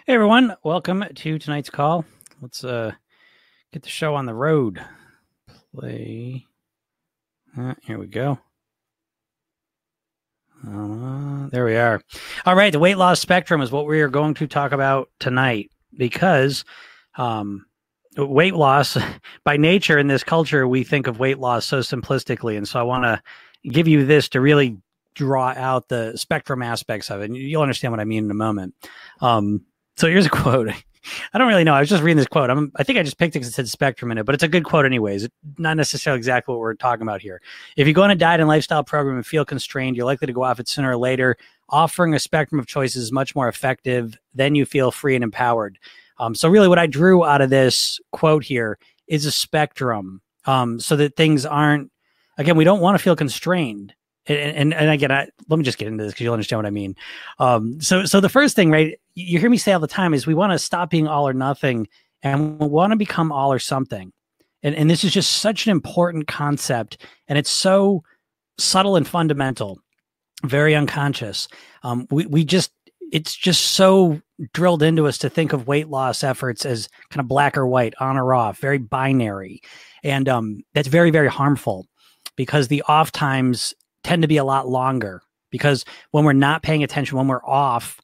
Hey everyone, welcome to tonight's call. Let's get the show on the road. Play. Here we go. There we are. All right, the weight loss spectrum is what we are going to talk about tonight because weight loss, by nature in this culture, we think of weight loss so simplistically. And so I want to give you this to really draw out the spectrum aspects of it. And you'll understand what I mean in a moment. So here's a quote. I don't really know. I was just reading this quote. I think I just picked it because it said spectrum in it, but it's a good quote anyways. It's not necessarily exactly what we're talking about here. If you go on a diet and lifestyle program and feel constrained, you're likely to go off it sooner or later. Offering a spectrum of choices is much more effective. Then you feel free and empowered. So really what I drew out of this quote here is a spectrum, so that things aren't, again, we don't want to feel constrained. And again, let me just get into this because you'll understand what I mean. So the first thing, right, you hear me say all the time is we want to stop being all or nothing and we want to become all or something. And this is just such an important concept. And it's so subtle and fundamental, very unconscious. It's just so drilled into us to think of weight loss efforts as kind of black or white, on or off, very binary. And that's very, very harmful because the off times tend to be a lot longer, because when we're not paying attention, when we're off,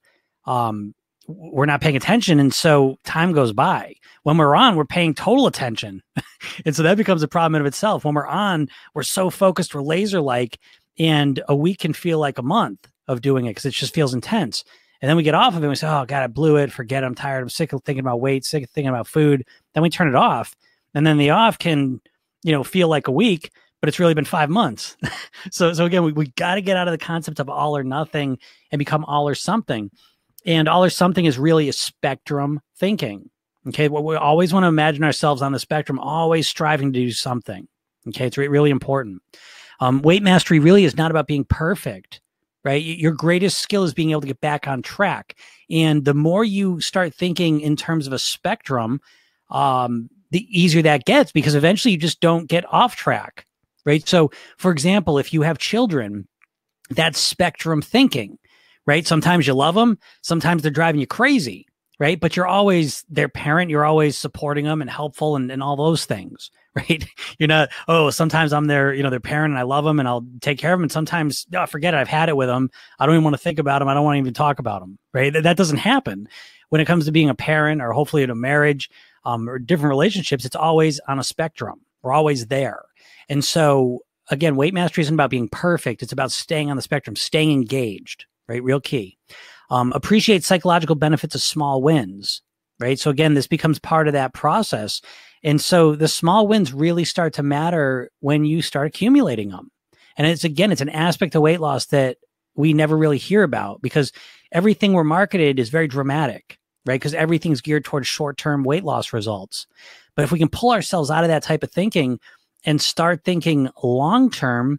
we're not paying attention. And so time goes by. When we're on, we're paying total attention. And so that becomes a problem in of itself. When we're on, we're so focused, we're laser-like, and a week can feel like a month of doing it because it just feels intense. And then we get off of it and we say, oh God, I blew it. Forget it. I'm tired. I'm sick of thinking about weight, sick of thinking about food. Then we turn it off. And then the off can, feel like a week, but it's really been 5 months. So again, we got to get out of the concept of all or nothing and become all or something. And all or something is really a spectrum thinking. Okay. Well, we always want to imagine ourselves on the spectrum, always striving to do something. Okay. It's really important. Weight mastery really is not about being perfect, right? Your greatest skill is being able to get back on track. And the more you start thinking in terms of a spectrum, the easier that gets, because eventually you just don't get off track. Right. So, for example, if you have children, that's spectrum thinking, right? Sometimes you love them. Sometimes they're driving you crazy, right? But you're always their parent. You're always supporting them and helpful and all those things, right? You're not, sometimes I'm their parent and I love them and I'll take care of them. And sometimes, forget it. I've had it with them. I don't even want to think about them. I don't want to even talk about them, right? That doesn't happen when it comes to being a parent or hopefully in a marriage or different relationships. It's always on a spectrum. We're always there. And so, again, weight mastery isn't about being perfect. It's about staying on the spectrum, staying engaged, right? Real key. Appreciate psychological benefits of small wins, right? So again, this becomes part of that process. And so the small wins really start to matter when you start accumulating them. And it's an aspect of weight loss that we never really hear about, because everything we're marketed is very dramatic, right? Because everything's geared towards short-term weight loss results. But if we can pull ourselves out of that type of thinking and start thinking long-term,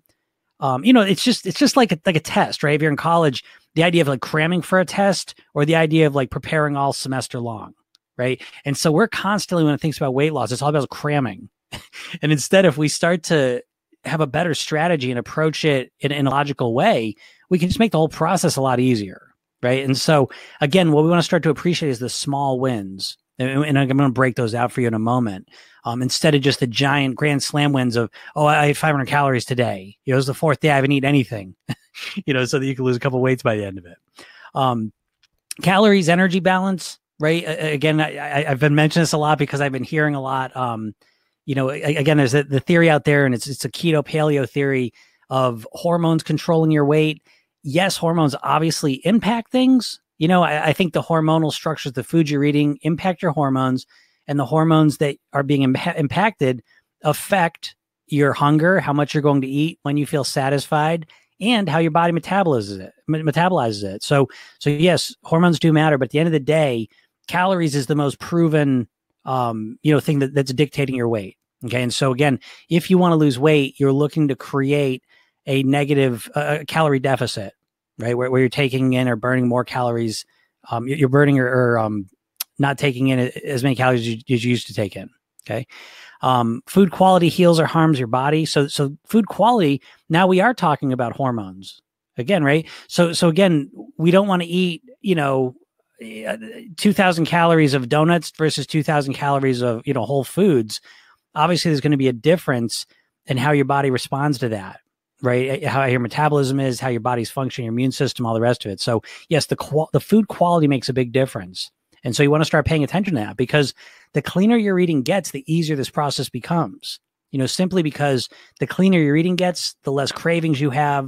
it's just like a test, right? If you're in college, the idea of like cramming for a test or the idea of like preparing all semester long, right? And so we're constantly, when it thinks about weight loss, it's all about cramming. And instead, if we start to have a better strategy and approach it in a logical way, we can just make the whole process a lot easier, right? And so again, what we want to start to appreciate is the small wins. And I'm going to break those out for you in a moment. Instead of just the giant grand slam wins of, I ate 500 calories today. It was the fourth day I haven't eaten anything, so that you can lose a couple weights by the end of it. Calories, energy balance, right? Again, I've been mentioning this a lot because I've been hearing a lot. Again, there's the theory out there, and it's a keto paleo theory of hormones controlling your weight. Yes, hormones obviously impact things. I think the hormonal structures, the food you're eating, impact your hormones, and the hormones that are being impacted affect your hunger, how much you're going to eat when you feel satisfied, and how your body metabolizes it. So yes, hormones do matter, but at the end of the day, calories is the most proven, thing that's dictating your weight. Okay. And so again, if you want to lose weight, you're looking to create a negative calorie deficit, right? Where you're taking in or burning more calories. You're burning or not taking in as many calories as you used to take in. Okay. Food quality heals or harms your body. So food quality, now we are talking about hormones again, right? So again, we don't want to eat, 2,000 calories of donuts versus 2,000 calories of, whole foods, obviously there's going to be a difference in how your body responds to that, right? How your metabolism is, how your body's functioning, your immune system, all the rest of it. So yes, the food quality makes a big difference. And so you want to start paying attention to that, because the cleaner your eating gets, the easier this process becomes, simply because the cleaner your eating gets, the less cravings you have,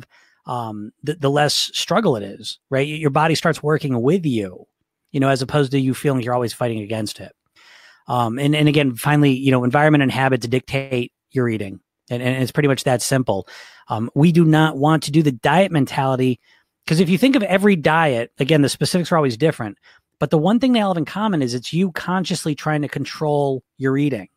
the less struggle it is, right? Your body starts working with you, as opposed to you feeling you're always fighting against it. And again, finally, environment and habit to dictate your eating. And it's pretty much that simple. We do not want to do the diet mentality, because if you think of every diet, again, the specifics are always different. But the one thing they all have in common is it's you consciously trying to control your eating.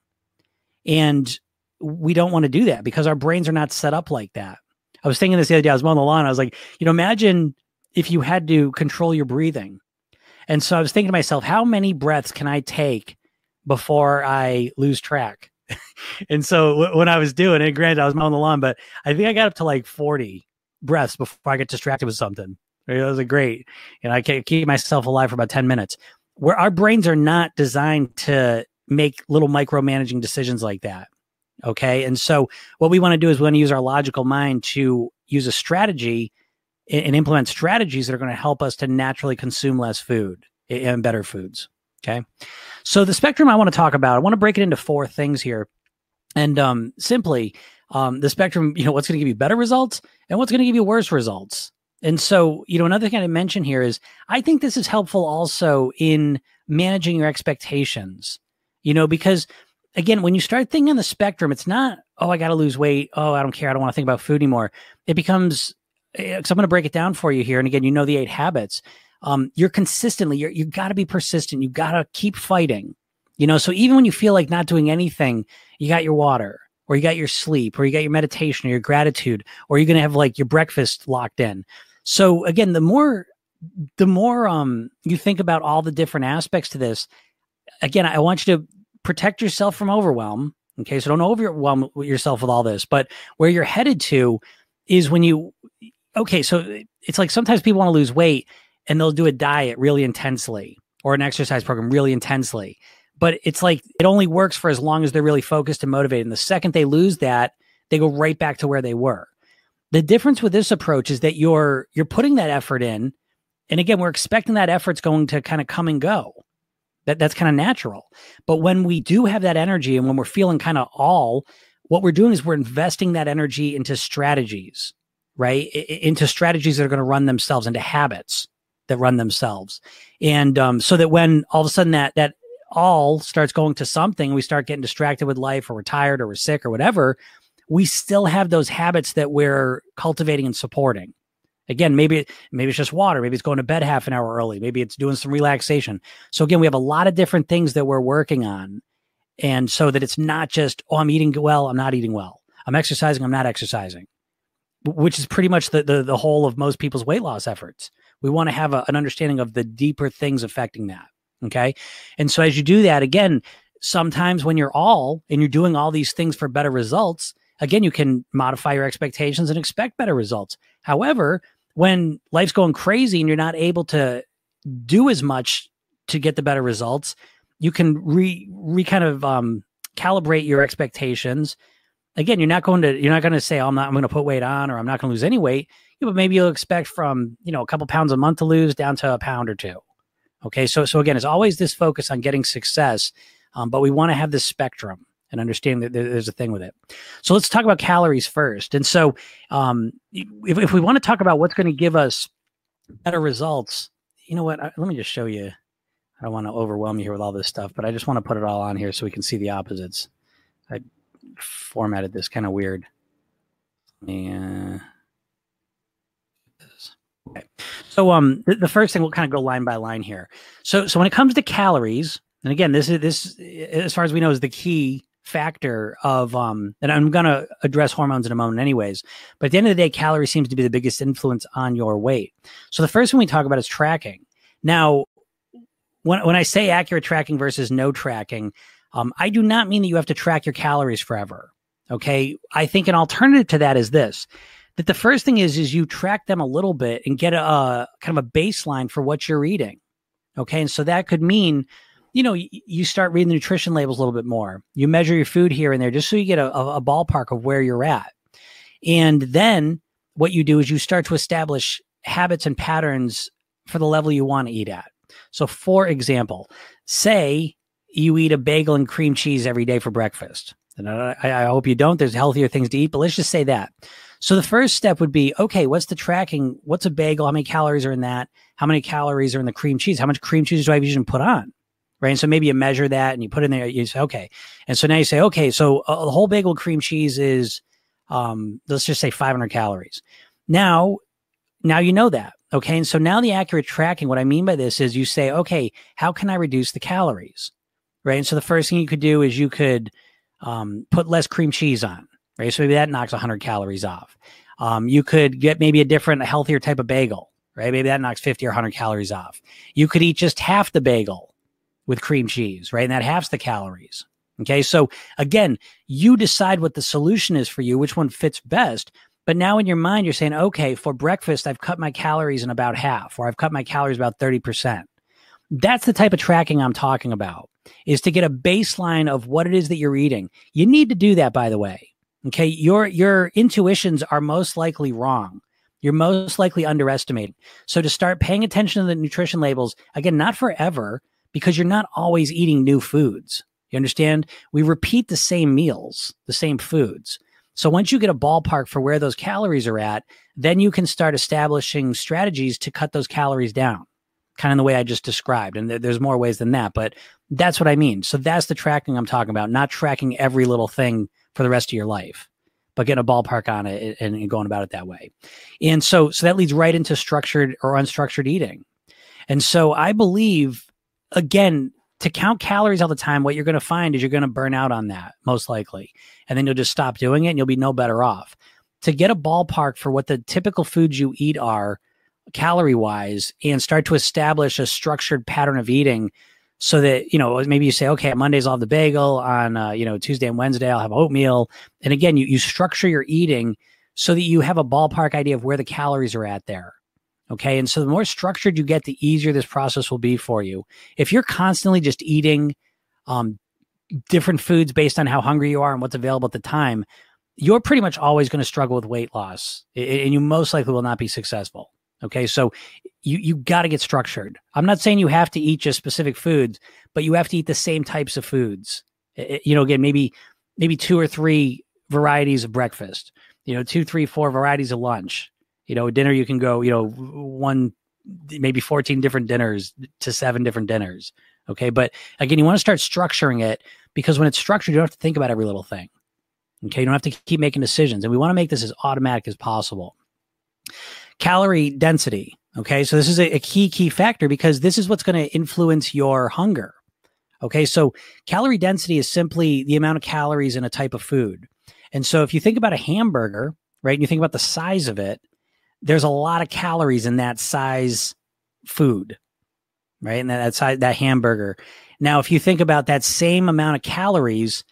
And we don't want to do that because our brains are not set up like that. I was thinking this the other day, I was mowing the lawn. I was like, imagine if you had to control your breathing. And so I was thinking to myself, how many breaths can I take before I lose track? And so when I was doing it, granted, I was mowing the lawn, but I think I got up to like 40 breaths before I get distracted with something. It was great. And I can keep myself alive for about 10 minutes. Where our brains are not designed to make little micromanaging decisions like that. Okay. And so what we want to do is we want to use our logical mind to use a strategy and implement strategies that are going to help us to naturally consume less food and better foods. Okay. So the spectrum I want to talk about, I want to break it into 4 things here. And simply, the spectrum, what's going to give you better results and what's going to give you worse results. And so, another thing I mention here is I think this is helpful also in managing your expectations, because again, when you start thinking on the spectrum, it's not, oh, I got to lose weight. Oh, I don't care. I don't want to think about food anymore. It becomes, because I'm going to break it down for you here. And again, the 8 habits. You're consistently, you got to be persistent. You got to keep fighting, so even when you feel like not doing anything, you got your water, or you got your sleep, or you got your meditation, or your gratitude, or you're going to have like your breakfast locked in. So again, the more you think about all the different aspects to this, again, I want you to protect yourself from overwhelm. Okay. So don't overwhelm yourself with all this, but where you're headed to is so it's like sometimes people want to lose weight and they'll do a diet really intensely or an exercise program really intensely, but it's like, it only works for as long as they're really focused and motivated. And the second they lose that, they go right back to where they were. The difference with this approach is that you're putting that effort in. And again, we're expecting that effort's going to kind of come and go. That's kind of natural. But when we do have that energy and when we're feeling kind of what we're doing is we're investing that energy into strategies, right? Into strategies that are going to run themselves, into habits that run themselves. And so that when all of a sudden that all starts going to something, we start getting distracted with life, or we're tired, or we're sick, or whatever, we still have those habits that we're cultivating and supporting. Again, maybe it's just water. Maybe it's going to bed half an hour early. Maybe it's doing some relaxation. So again, we have a lot of different things that we're working on. And so that it's not just, oh, I'm eating well, I'm not eating well. I'm exercising, I'm not exercising, which is pretty much the whole of most people's weight loss efforts. We want to have an understanding of the deeper things affecting that. Okay. And so as you do that, again, sometimes when you're doing all these things for better results, again, you can modify your expectations and expect better results. However, when life's going crazy and you're not able to do as much to get the better results, you can calibrate your expectations. Again, you're not going to say, oh, I'm going to put weight on, or I'm not going to lose any weight. But maybe you'll expect from, a couple pounds a month to lose down to a pound or 2. Okay. So again, it's always this focus on getting success. But we want to have this spectrum and understand that there's a thing with it. So let's talk about calories first. And so if we want to talk about what's going to give us better results, you know what? Let me just show you. I don't want to overwhelm you here with all this stuff, but I just want to put it all on here so we can see the opposites. I formatted this kind of weird. Yeah. Okay. So the first thing, we'll kind of go line by line here. So when it comes to calories, and again, this as far as we know is the key factor of and I'm going to address hormones in a moment anyways, but at the end of the day, calories seems to be the biggest influence on your weight. So the first thing we talk about is tracking. Now, when I say accurate tracking versus no tracking, I do not mean that you have to track your calories forever. Okay. I think an alternative to that is this, that the first thing is you track them a little bit and get a kind of a baseline for what you're eating. Okay. And so that could mean, you start reading the nutrition labels a little bit more. You measure your food here and there just so you get a ballpark of where you're at. And then what you do is you start to establish habits and patterns for the level you want to eat at. So for example, say you eat a bagel and cream cheese every day for breakfast. And I hope you don't. There's healthier things to eat, but let's just say that. So the first step would be, okay, what's the tracking? What's a bagel? How many calories are in that? How many calories are in the cream cheese? How much cream cheese do I usually put on? Right. And so maybe you measure that and you put in there, you say, okay. And so now you say, okay, so a whole bagel cream cheese is, let's just say 500 calories. Now you know that. Okay. And so now the accurate tracking, what I mean by this is you say, okay, how can I reduce the calories? Right. And so the first thing you could do is you could put less cream cheese on. Right. So maybe that knocks 100 calories off. You could get maybe a healthier type of bagel. Right. Maybe that knocks 50 or 100 calories off. You could eat just half the bagel with cream cheese. Right. And that halves the calories. Okay. So again, you decide what the solution is for you, which one fits best. But now in your mind, you're saying, okay, for breakfast, I've cut my calories in about half, or I've cut my calories about 30%. That's the type of tracking I'm talking about, is to get a baseline of what it is that you're eating. You need to do that, by the way. Okay. Your intuitions are most likely wrong. You're most likely underestimating. So to start paying attention to the nutrition labels, again, not forever, because you're not always eating new foods. You understand? We repeat the same meals, the same foods. So once you get a ballpark for where those calories are at, then you can start establishing strategies to cut those calories down, kind of the way I just described. And there's more ways than that, but that's what I mean. So that's the tracking I'm talking about, not tracking every little thing for the rest of your life, but getting a ballpark on it and going about it that way. And so that leads right into structured or unstructured eating. And so I believe, again, to count calories all the time, what you're going to find is you're going to burn out on that, most likely. And then you'll just stop doing it and you'll be no better off. To get a ballpark for what the typical foods you eat are calorie-wise and start to establish a structured pattern of eating so that, maybe you say, okay, on Mondays I'll have the bagel, on, Tuesday and Wednesday I'll have oatmeal. And again, you structure your eating so that you have a ballpark idea of where the calories are at there. Okay. And so the more structured you get, the easier this process will be for you. If you're constantly just eating different foods based on how hungry you are and what's available at the time, you're pretty much always going to struggle with weight loss, and you most likely will not be successful. Okay. So you got to get structured. I'm not saying you have to eat just specific foods, but you have to eat the same types of foods. Again, maybe 2 or 3 varieties of breakfast, 2, 3, 4 varieties of lunch. Dinner, you can go, maybe 14 different dinners to 7 different dinners. Okay. But again, you want to start structuring it, because when it's structured, you don't have to think about every little thing. Okay. You don't have to keep making decisions. And we want to make this as automatic as possible. Calorie density. Okay. So this is a key factor, because this is what's going to influence your hunger. Okay. So calorie density is simply the amount of calories in a type of food. And so if you think about a hamburger, right, and you think about the size of it, there's a lot of calories in that size food, right? And that size, that hamburger. Now, if you think about that same amount of calories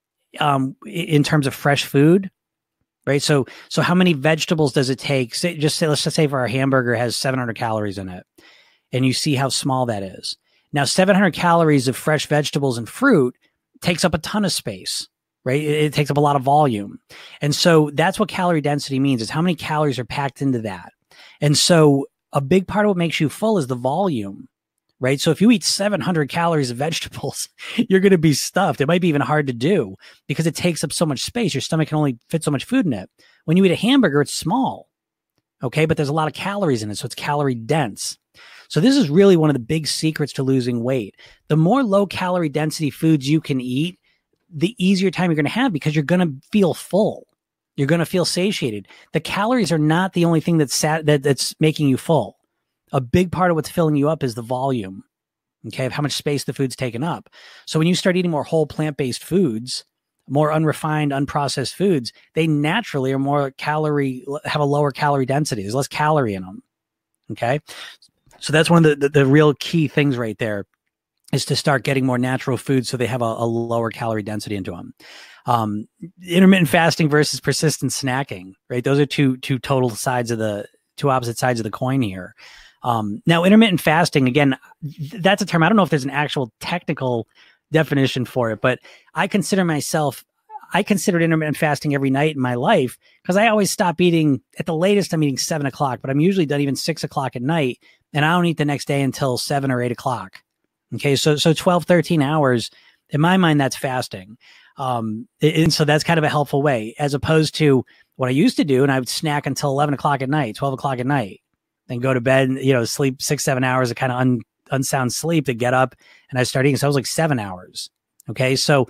in terms of fresh food, right? So how many vegetables does it take? Let's just say for our hamburger has 700 calories in it, and you see how small that is. Now, 700 calories of fresh vegetables and fruit takes up a ton of space. Right? It takes up a lot of volume. And so that's what calorie density means, is how many calories are packed into that. And so a big part of what makes you full is the volume, right? So if you eat 700 calories of vegetables, you're going to be stuffed. It might be even hard to do because it takes up so much space. Your stomach can only fit so much food in it. When you eat a hamburger, it's small. Okay. But there's a lot of calories in it. So it's calorie dense. So this is really one of the big secrets to losing weight. The more low calorie density foods you can eat, the easier time you're going to have, because you're going to feel full. You're going to feel satiated. The calories are not the only thing that's making you full. A big part of what's filling you up is the volume, okay, of how much space the food's taken up. So when you start eating more whole plant-based foods, more unrefined, unprocessed foods, they naturally are have a lower calorie density. There's less calorie in them, okay? So that's one of the real key things right there, is to start getting more natural foods so they have a lower calorie density into them. Intermittent fasting versus persistent snacking, right? Those are two opposite sides of the coin here. Now, intermittent fasting, again, that's a term. I don't know if there's an actual technical definition for it, but I considered intermittent fasting every night in my life because I always stop eating at the latest. I'm eating 7 o'clock, but I'm usually done even 6 o'clock at night, and I don't eat the next day until 7 or 8 o'clock. Okay. So 12, 13 hours in my mind, that's fasting. And so that's kind of a helpful way as opposed to what I used to do. And I would snack until 11 o'clock at night, 12 o'clock at night, then go to bed, sleep 6, 7 hours of kind of unsound sleep to get up. And I started eating. So I was like 7 hours. Okay. So,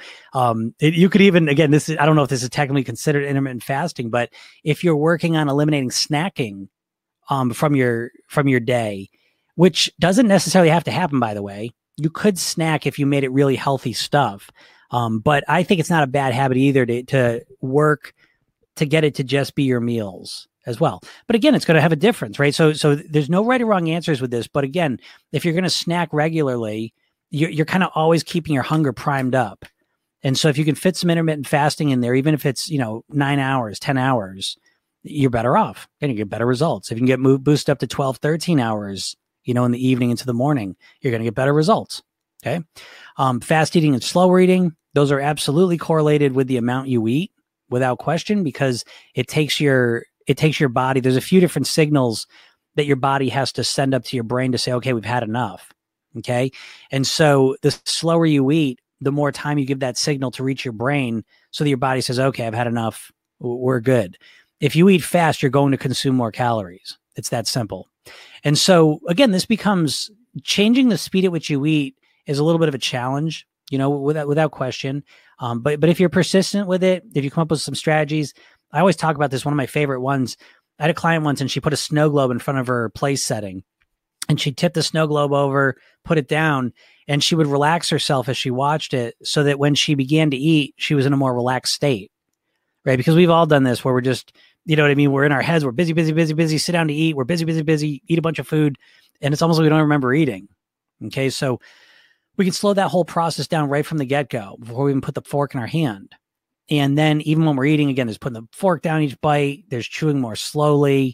you could even, again, I don't know if this is technically considered intermittent fasting, but if you're working on eliminating snacking, from your day, which doesn't necessarily have to happen, by the way, you could snack if you made it really healthy stuff. But I think it's not a bad habit either to work to get it to just be your meals as well. But again, it's going to have a difference, right? So there's no right or wrong answers with this. But again, if you're going to snack regularly, you're kind of always keeping your hunger primed up. And so if you can fit some intermittent fasting in there, even if it's, 9 hours, 10 hours, you're better off and you get better results. If you can get boosted up to 12, 13 hours, in the evening into the morning, you're going to get better results. Okay. Fast eating and slow eating, those are absolutely correlated with the amount you eat without question, because it takes your body. There's a few different signals that your body has to send up to your brain to say, okay, we've had enough. Okay. And so the slower you eat, the more time you give that signal to reach your brain so that your body says, okay, I've had enough. We're good. If you eat fast, you're going to consume more calories. It's that simple. And so again, this becomes changing the speed at which you eat is a little bit of a challenge, without question. But if you're persistent with it, if you come up with some strategies, I always talk about this. One of my favorite ones, I had a client once and she put a snow globe in front of her place setting and she tipped the snow globe over, put it down, and she would relax herself as she watched it so that when she began to eat, she was in a more relaxed state, right? Because we've all done this where we're just, we're in our heads, we're busy, sit down to eat. We're busy, eat a bunch of food. And it's almost like we don't remember eating. Okay. So we can slow that whole process down right from the get-go before we even put the fork in our hand. And then even when we're eating, again, there's putting the fork down each bite, there's chewing more slowly.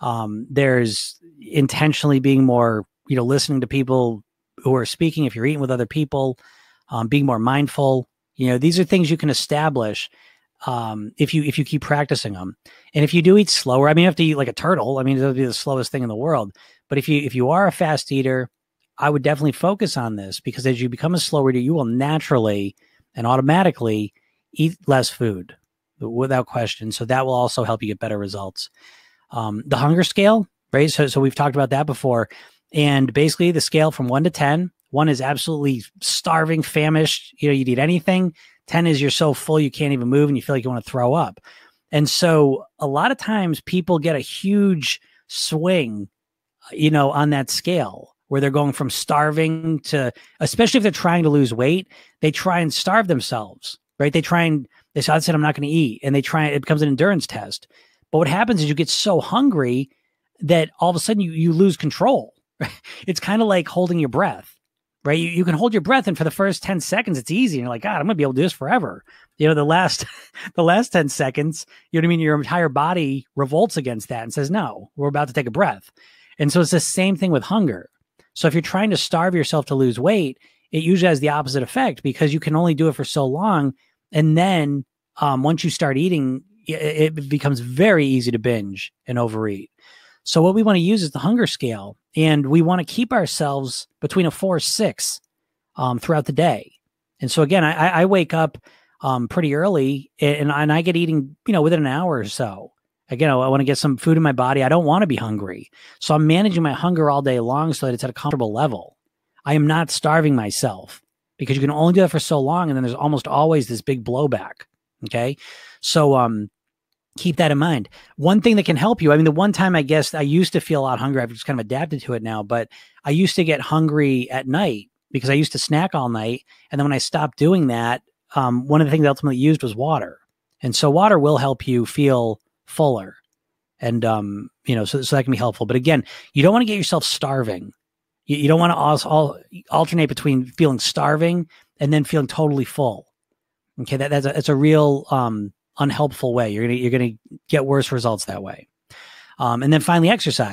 There's intentionally being more, listening to people who are speaking. If you're eating with other people, being more mindful, these are things you can establish if you keep practicing them. And if you do eat slower, you have to eat like a turtle. It'll be the slowest thing in the world. But if you are a fast eater, I would definitely focus on this, because as you become a slower eater, you will naturally and automatically eat less food without question. So that will also help you get better results. The hunger scale, right? So we've talked about that before. And basically the scale from 1 to 10, 1 is absolutely starving, famished. You'd eat anything. 10 is you're so full you can't even move and you feel like you want to throw up. And so a lot of times people get a huge swing, on that scale where they're going from starving to, especially if they're trying to lose weight, they try and starve themselves, right? They say, I said, I'm not going to eat. And it becomes an endurance test. But what happens is you get so hungry that all of a sudden you lose control. It's kind of like holding your breath, right? You can hold your breath, and for the first 10 seconds, it's easy. And you're like, God, I'm going to be able to do this forever. The last 10 seconds, your entire body revolts against that and says, no, we're about to take a breath. And so it's the same thing with hunger. So if you're trying to starve yourself to lose weight, it usually has the opposite effect, because you can only do it for so long. And then once you start eating, it becomes very easy to binge and overeat. So what we want to use is the hunger scale, and we want to keep ourselves between a 4 or 6 throughout the day. And so again, I wake up pretty early, and I get eating, within an hour or so. Again, I want to get some food in my body. I don't want to be hungry. So I'm managing my hunger all day long so that it's at a comfortable level. I am not starving myself, because you can only do that for so long. And then there's almost always this big blowback. Okay. So, keep that in mind. One thing that can help you, the one time I guess I used to feel a lot hungry, I've just kind of adapted to it now, but I used to get hungry at night because I used to snack all night. And then when I stopped doing that, one of the things I ultimately used was water. And so water will help you feel fuller. And, so that can be helpful. But again, you don't want to get yourself starving. You don't want to alternate between feeling starving and then feeling totally full. Okay. That's a real, unhelpful way. You're gonna get worse results that way. And then finally, exercise.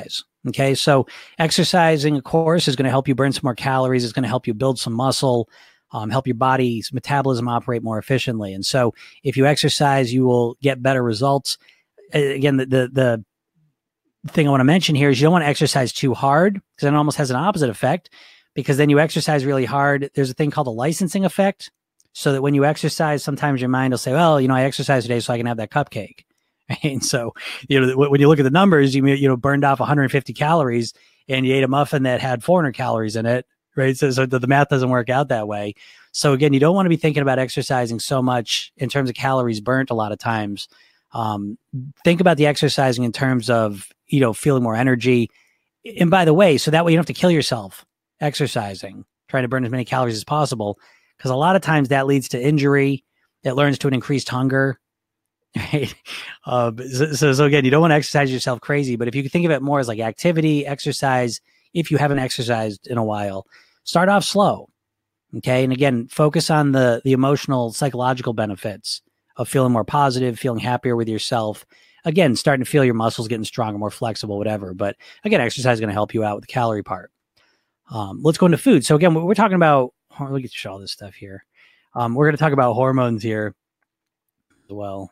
Okay, so exercising, of course, is going to help you burn some more calories. It's going to help you build some muscle, help your body's metabolism operate more efficiently. And so if you exercise, you will get better results. Again, the thing I want to mention here is you don't want to exercise too hard, because it almost has an opposite effect, because then you exercise really hard. There's a thing called the licensing effect. So that when you exercise, sometimes your mind will say, well, I exercised today so I can have that cupcake. And so, when you look at the numbers, you burned off 150 calories and you ate a muffin that had 400 calories in it, right? So the math doesn't work out that way. So again, you don't want to be thinking about exercising so much in terms of calories burnt a lot of times. Think about the exercising in terms of, feeling more energy. And by the way, so that way you don't have to kill yourself exercising, trying to burn as many calories as possible, because a lot of times that leads to injury. It leads to an increased hunger. Right. So again, you don't want to exercise yourself crazy, but if you think of it more as like activity, exercise, if you haven't exercised in a while, start off slow. Okay. And again, focus on the emotional, psychological benefits of feeling more positive, feeling happier with yourself. Again, starting to feel your muscles getting stronger, more flexible, whatever. But again, exercise is going to help you out with the calorie part. Let's go into food. So again, we're talking about, let me get to show all this stuff here. We're going to talk about hormones here as well.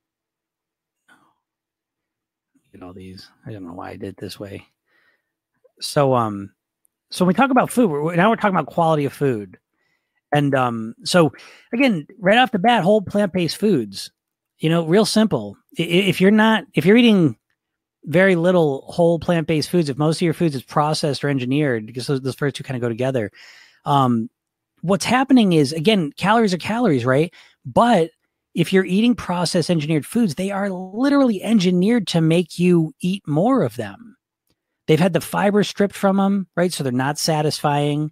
All these. I don't know why I did it this way. So when we talk about food, now we're talking about quality of food. And so again, right off the bat, whole plant-based foods, real simple. If you're eating very little whole plant-based foods, if most of your foods is processed or engineered, because those first two kind of go together, what's happening is, again, calories are calories, right? But if you're eating processed engineered foods, they are literally engineered to make you eat more of them. They've had the fiber stripped from them, right? So they're not satisfying.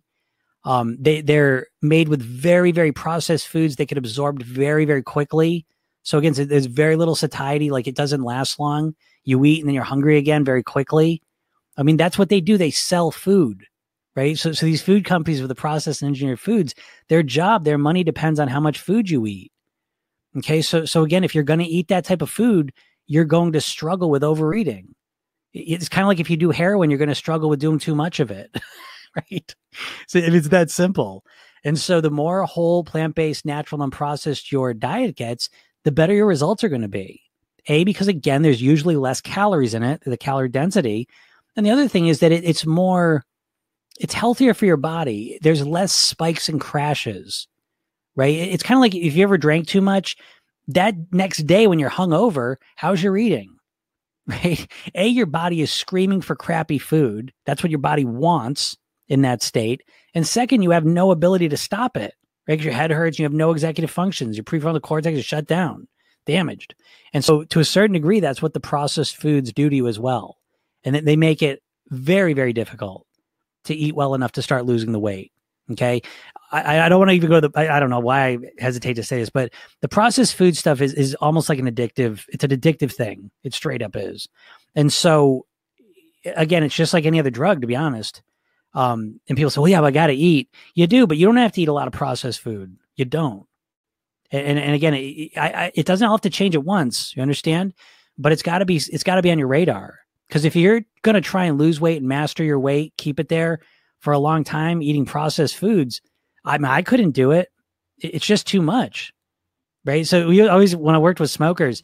They're made with very, very processed foods. They get absorbed very, very quickly. So again, there's very little satiety. Like, it doesn't last long. You eat and then you're hungry again very quickly. I mean, that's what they do. They sell food, right? So these food companies with the processed and engineered foods, their money depends on how much food you eat. Okay, so again, if you're going to eat that type of food, you're going to struggle with overeating. It's kind of like if you do heroin, you're going to struggle with doing too much of it, right? So it's that simple. And so the more whole, plant-based, natural, and unprocessed your diet gets, the better your results are going to be. Because again, there's usually less calories in it, the calorie density. And the other thing is that it's healthier for your body. There's less spikes and crashes. Right? It's kind of like if you ever drank too much, that next day when you're hungover, how's your eating? Right? Your body is screaming for crappy food. That's what your body wants in that state. And second, you have no ability to stop it, right? Because your head hurts, you have no executive functions. Your prefrontal cortex is shut down, damaged. And so to a certain degree, that's what the processed foods do to you as well. And they make it very, very difficult to eat well enough to start losing the weight. Okay. I don't want to even go to I don't know why I hesitate to say this, but the processed food stuff is almost like it's an addictive thing. It straight up is. And so again, it's just like any other drug, to be honest. And people say, well, yeah, but I got to eat. You do, but you don't have to eat a lot of processed food. You don't. And again, it doesn't have to change at once. You understand? But it's got to be on your radar. Because if you're going to try and lose weight and master your weight, keep it there for a long time, eating processed foods, I couldn't do it. It's just too much, right? So we always, when I worked with smokers,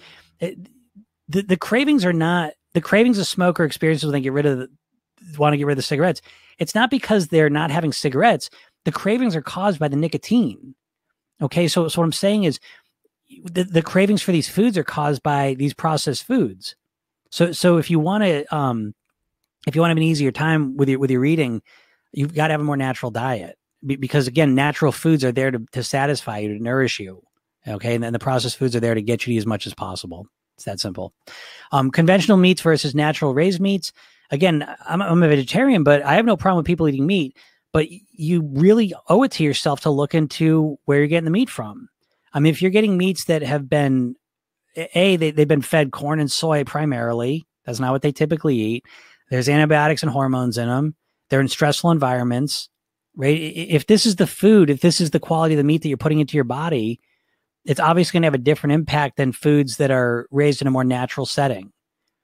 the cravings are not the cravings a smoker experiences when they want to get rid of the cigarettes. It's not because they're not having cigarettes. The cravings are caused by the nicotine. Okay, so what I'm saying is the cravings for these foods are caused by these processed foods. So if you want to have an easier time with your eating, you've got to have a more natural diet. Because again, natural foods are there to satisfy you, to nourish you. Okay. And then the processed foods are there to get you to eat as much as possible. It's that simple. Conventional meats versus natural raised meats. Again, I'm a vegetarian, but I have no problem with people eating meat, but you really owe it to yourself to look into where you're getting the meat from. I mean, if you're getting meats that have been, they've been fed corn and soy primarily. That's not what they typically eat. There's antibiotics and hormones in them. They're in stressful environments. Right? If this is the food, if this is the quality of the meat that you're putting into your body, it's obviously going to have a different impact than foods that are raised in a more natural setting.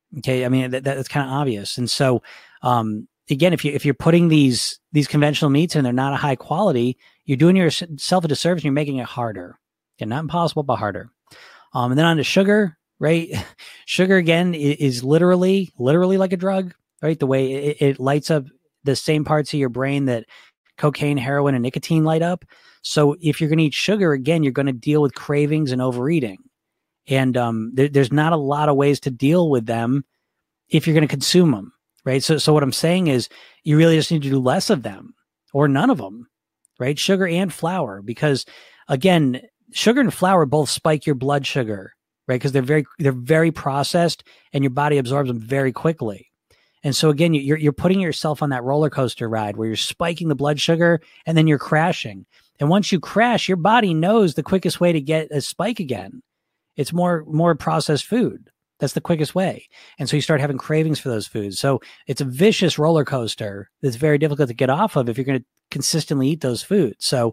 Okay. I mean, that's kind of obvious. And so, again, if you're putting these conventional meats in, they're not a high quality, you're doing yourself a disservice and you're making it harder. Okay, not impossible, but harder. And then on to sugar, right? Sugar again is literally like a drug, right? The way it lights up the same parts of your brain that cocaine, heroin, and nicotine light up. So if you're going to eat sugar, again, you're going to deal with cravings and overeating. And there's not a lot of ways to deal with them if you're going to consume them, right? So what I'm saying is you really just need to do less of them or none of them, right? Sugar and flour, because again, sugar and flour both spike your blood sugar, right? Because they're very processed and your body absorbs them very quickly. And so again, you're putting yourself on that roller coaster ride where you're spiking the blood sugar and then you're crashing. And once you crash, your body knows the quickest way to get a spike again. It's more processed food. That's the quickest way. And so you start having cravings for those foods. So it's a vicious roller coaster that's very difficult to get off of if you're going to consistently eat those foods. So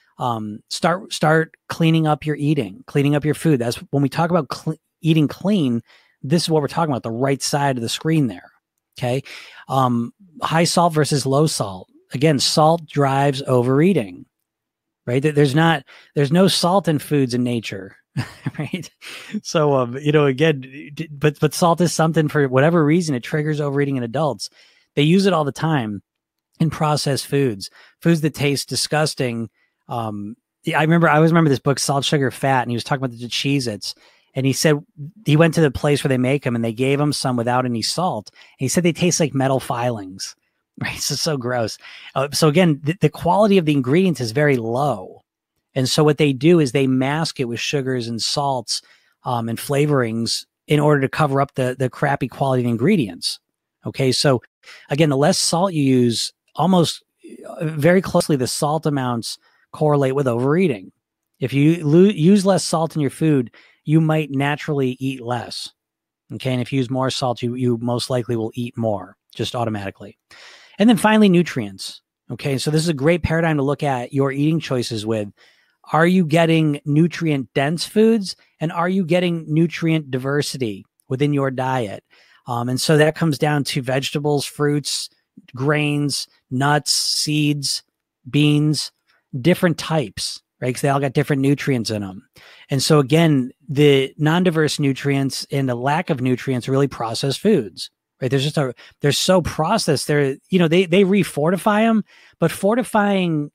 start cleaning up your eating, cleaning up your food. That's when we talk about eating clean. This is what we're talking about, the right side of the screen there. Okay. High salt versus low salt. Again, salt drives overeating, right? There's no salt in foods in nature. Right. So, again, but salt is something for whatever reason, it triggers overeating in adults. They use it all the time in processed foods that taste disgusting. I always remember this book, Salt, Sugar, Fat, and he was talking about the Cheez-Its. And he said he went to the place where they make them and they gave him some without any salt. And he said they taste like metal filings, right? So gross. So again, the quality of the ingredients is very low. And so what they do is they mask it with sugars and salts and flavorings in order to cover up the crappy quality of the ingredients. Okay. So again, the less salt you use, almost very closely, the salt amounts correlate with overeating. If you use less salt in your food, you might naturally eat less. Okay. And if you use more salt, you most likely will eat more just automatically. And then finally, nutrients. Okay. So this is a great paradigm to look at your eating choices with. Are you getting nutrient dense foods and are you getting nutrient diversity within your diet? And so that comes down to vegetables, fruits, grains, nuts, seeds, beans, different types, right? Because they all got different nutrients in them. And so again, the non-diverse nutrients and the lack of nutrients are really processed foods, right? They're so processed. They refortify them, but fortifying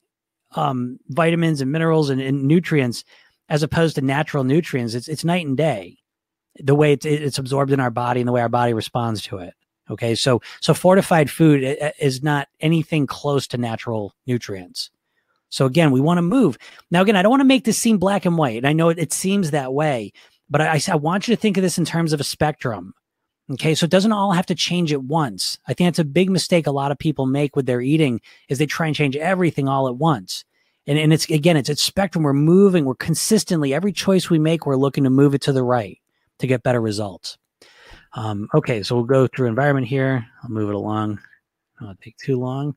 vitamins and minerals and nutrients as opposed to natural nutrients, it's night and day, the way it's absorbed in our body and the way our body responds to it. Okay. So fortified food is not anything close to natural nutrients. So again, we want to move. Now, again, I don't want to make this seem black and white. And I know it seems that way, but I want you to think of this in terms of a spectrum. Okay. So it doesn't all have to change at once. I think that's a big mistake a lot of people make with their eating is they try and change everything all at once. And it's a spectrum. We're moving. We're consistently, every choice we make, we're looking to move it to the right to get better results. Okay. So we'll go through environment here. I'll move it along. It won't take too long.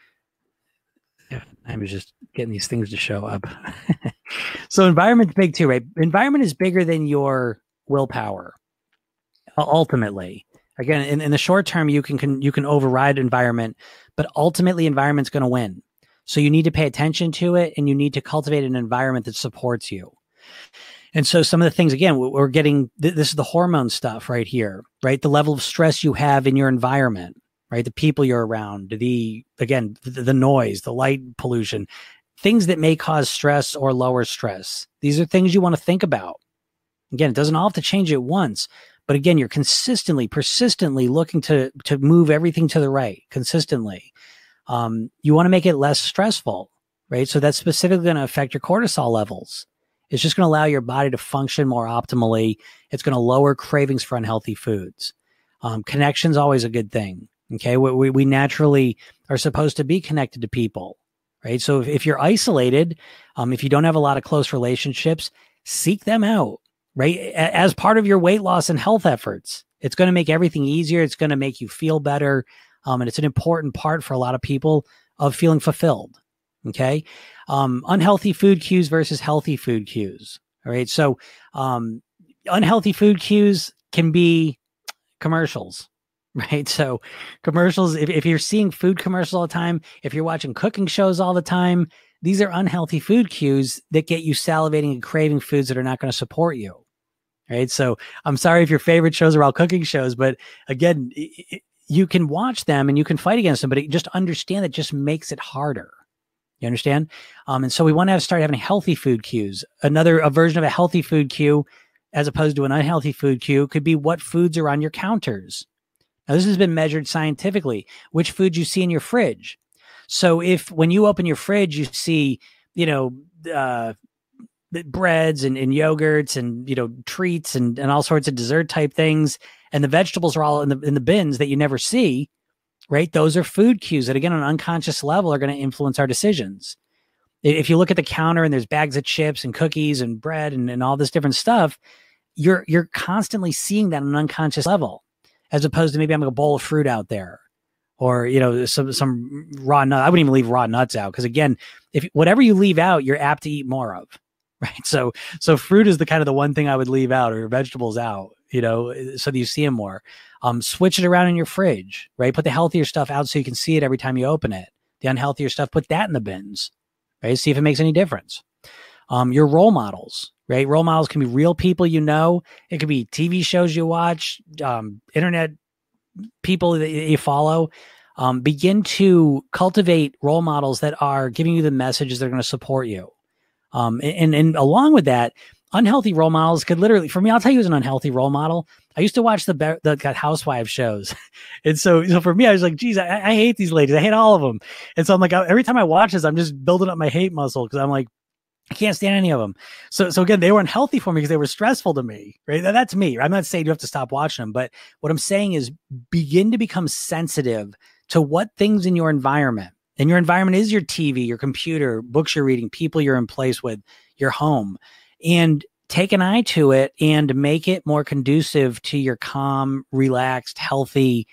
I was just getting these things to show up. So environment's big too, right? Environment is bigger than your willpower. Ultimately, again, in the short term, you can override environment, but ultimately environment's going to win. So you need to pay attention to it and you need to cultivate an environment that supports you. And so some of the things, again, we're getting, this is the hormone stuff right here, right? The level of stress you have in your environment, right? The people you're around, the noise, the light pollution, things that may cause stress or lower stress. These are things you want to think about. Again, it doesn't all have to change at once, but again, you're persistently looking to move everything to the right consistently. You want to make it less stressful, right? So that's specifically going to affect your cortisol levels. It's just going to allow your body to function more optimally. It's going to lower cravings for unhealthy foods. Connection's always a good thing. Okay. We naturally are supposed to be connected to people, right? So if you're isolated, if you don't have a lot of close relationships, seek them out, right? As part of your weight loss and health efforts. It's going to make everything easier. It's going to make you feel better. And it's an important part for a lot of people of feeling fulfilled. Okay. Unhealthy food cues versus healthy food cues. All right. So, unhealthy food cues can be commercials, right? So commercials, if you're seeing food commercials all the time, if you're watching cooking shows all the time, these are unhealthy food cues that get you salivating and craving foods that are not going to support you, right? So I'm sorry if your favorite shows are all cooking shows, but again, you can watch them and you can fight against them, but just understand that just makes it harder. You understand? And so we want to start having healthy food cues. A version of a healthy food cue, as opposed to an unhealthy food cue, could be what foods are on your counters. Now, this has been measured scientifically, which foods you see in your fridge. So if when you open your fridge, you see, breads and yogurts and, treats and all sorts of dessert type things, and the vegetables are all in the bins that you never see, right? Those are food cues that, again, on an unconscious level are going to influence our decisions. If you look at the counter and there's bags of chips and cookies and bread and all this different stuff, you're constantly seeing that on an unconscious level, as opposed to maybe having a bowl of fruit out there, or some raw nut. I wouldn't even leave raw nuts out, because again, if whatever you leave out, you're apt to eat more of, right? So fruit is the one thing I would leave out, or vegetables out, so that you see them more. Switch it around in your fridge, right? Put the healthier stuff out so you can see it every time you open it. The unhealthier stuff, put that in the bins, right? See if it makes any difference. Your role models, right? Role models can be real people, it could be TV shows you watch, internet people that you follow. Begin to cultivate role models that are giving you the messages that are going to support you. And along with that, unhealthy role models could literally, for me, I'll tell you, as an unhealthy role model, I used to watch the housewives shows. And so for me, I was like, geez, I hate these ladies. I hate all of them. And so I'm like, every time I watch this, I'm just building up my hate muscle, because I'm like, I can't stand any of them. So again, they weren't healthy for me because they were stressful to me, right? That's me. I'm not saying you have to stop watching them, but what I'm saying is begin to become sensitive to what things in your environment, and your environment is your TV, your computer, books you're reading, people you're in place with, your home, and take an eye to it and make it more conducive to your calm, relaxed, healthy,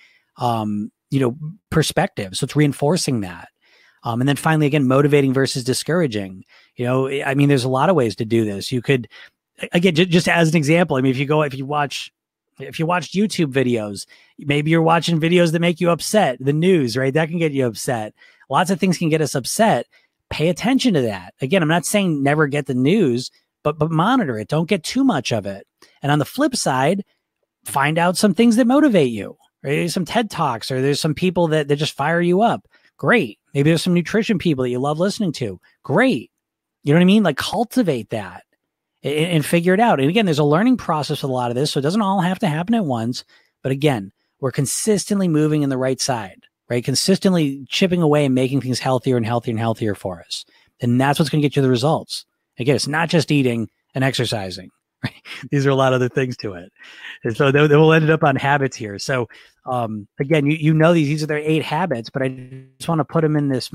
perspective. So it's reinforcing that. And then finally, again, motivating versus discouraging. There's a lot of ways to do this. You could, again, just as an example, if you watch YouTube videos, maybe you're watching videos that make you upset, the news, right? That can get you upset. Lots of things can get us upset. Pay attention to that. Again, I'm not saying never get the news, but monitor it. Don't get too much of it. And on the flip side, find out some things that motivate you, right? There's some TED Talks, or there's some people that just fire you up. Great. Maybe there's some nutrition people that you love listening to. Great. You know what I mean? Like, cultivate that and figure it out. And again, there's a learning process with a lot of this, so it doesn't all have to happen at once. But again, we're consistently moving in the right side, right? Consistently chipping away and making things healthier and healthier and healthier for us. And that's what's going to get you the results. Again, it's not just eating and exercising, right? These are a lot of other things to it. And so they will end up on habits here. So again, these are their 8 habits, but I just want to put them in this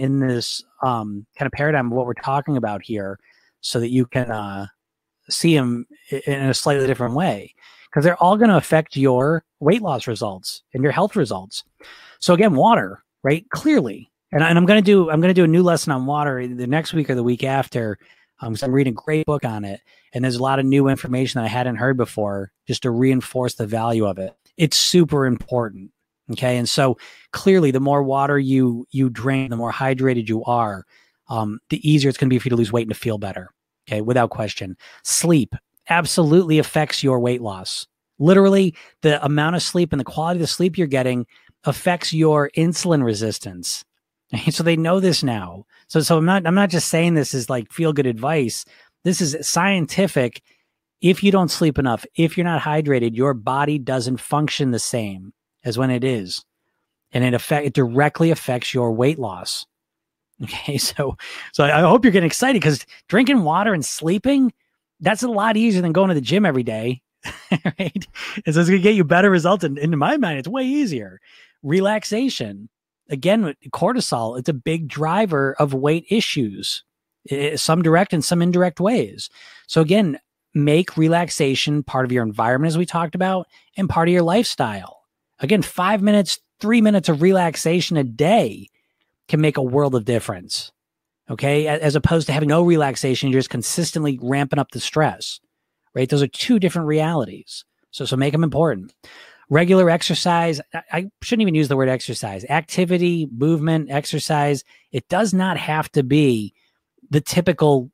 kind of paradigm of what we're talking about here, so that you can see them in a slightly different way, because they're all going to affect your weight loss results and your health results. So again, water, right? Clearly. And I'm going to do a new lesson on water the next week or the week after. So I'm reading a great book on it, and there's a lot of new information that I hadn't heard before, just to reinforce the value of it. It's super important. Okay. And so clearly, the more water you drink, the more hydrated you are, the easier it's going to be for you to lose weight and to feel better. Okay. Without question. Sleep absolutely affects your weight loss. Literally, the amount of sleep and the quality of the sleep you're getting affects your insulin resistance. So they know this now. So I'm not just saying this is like feel good advice. This is scientific. If you don't sleep enough, if you're not hydrated, your body doesn't function the same as when it is. And it directly affects your weight loss. Okay. So I hope you're getting excited, because drinking water and sleeping, that's a lot easier than going to the gym every day. Right. And so it's going to get you better results. And in my mind, it's way easier. Relaxation. Again, cortisol, it's a big driver of weight issues, some direct and some indirect ways. So again, make relaxation part of your environment, as we talked about, and part of your lifestyle. Again, 5 minutes, 3 minutes of relaxation a day can make a world of difference. Okay. As opposed to having no relaxation, you're just consistently ramping up the stress, right? Those are two different realities. So make them important. Regular exercise, I shouldn't even use the word exercise. Activity, movement, exercise, it does not have to be the typical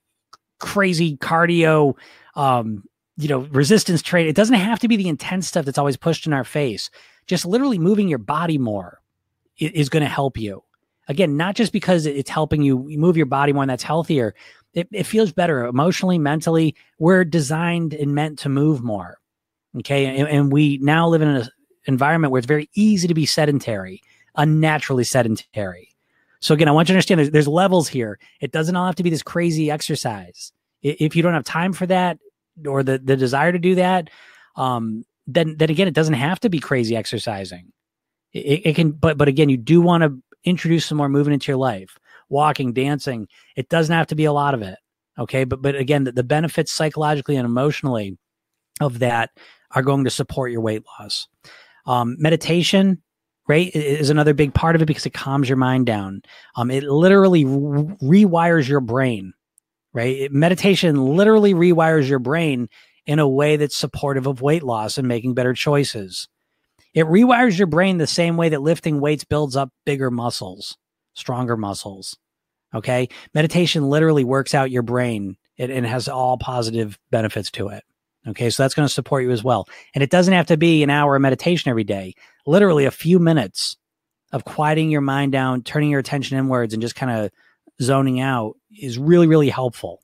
crazy cardio, resistance training. It doesn't have to be the intense stuff that's always pushed in our face. Just literally moving your body more is going to help you. Again, not just because it's helping you move your body more and that's healthier. It feels better emotionally, mentally. We're designed and meant to move more. Okay. And we now live in an environment where it's very easy to be sedentary, unnaturally sedentary. So again, I want you to understand there's levels here. It doesn't all have to be this crazy exercise. If you don't have time for that or the desire to do that, then again, it doesn't have to be crazy exercising. It can, but again, you do want to introduce some more movement into your life, walking, dancing. It doesn't have to be a lot of it. Okay. But again, the benefits psychologically and emotionally of that are going to support your weight loss. Meditation, right, is another big part of it because it calms your mind down. It literally rewires your brain, right? Meditation literally rewires your brain in a way that's supportive of weight loss and making better choices. It rewires your brain the same way that lifting weights builds up bigger muscles, stronger muscles. Okay. Meditation literally works out your brain and has all positive benefits to it. Okay. So that's going to support you as well. And it doesn't have to be an hour of meditation every day. Literally a few minutes of quieting your mind down, turning your attention inwards and just kind of zoning out is really, really helpful.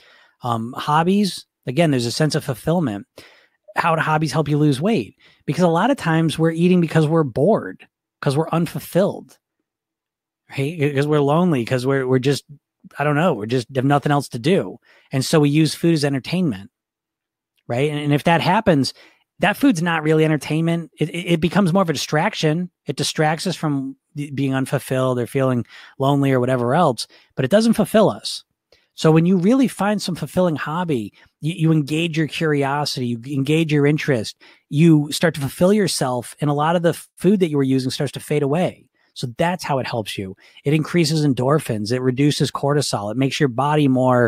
Hobbies, again, there's a sense of fulfillment. How do hobbies help you lose weight? Because a lot of times we're eating because we're bored, because we're unfulfilled, right? Because we're lonely, because we're just, I don't know, we just have nothing else to do. And so we use food as entertainment, right? And if that happens, that food's not really entertainment. It becomes more of a distraction. It distracts us from being unfulfilled or feeling lonely or whatever else, but it doesn't fulfill us. So when you really find some fulfilling hobby, you engage your curiosity, you engage your interest, you start to fulfill yourself, and a lot of the food that you were using starts to fade away. So that's how it helps you. It increases endorphins. It reduces cortisol. It makes your body more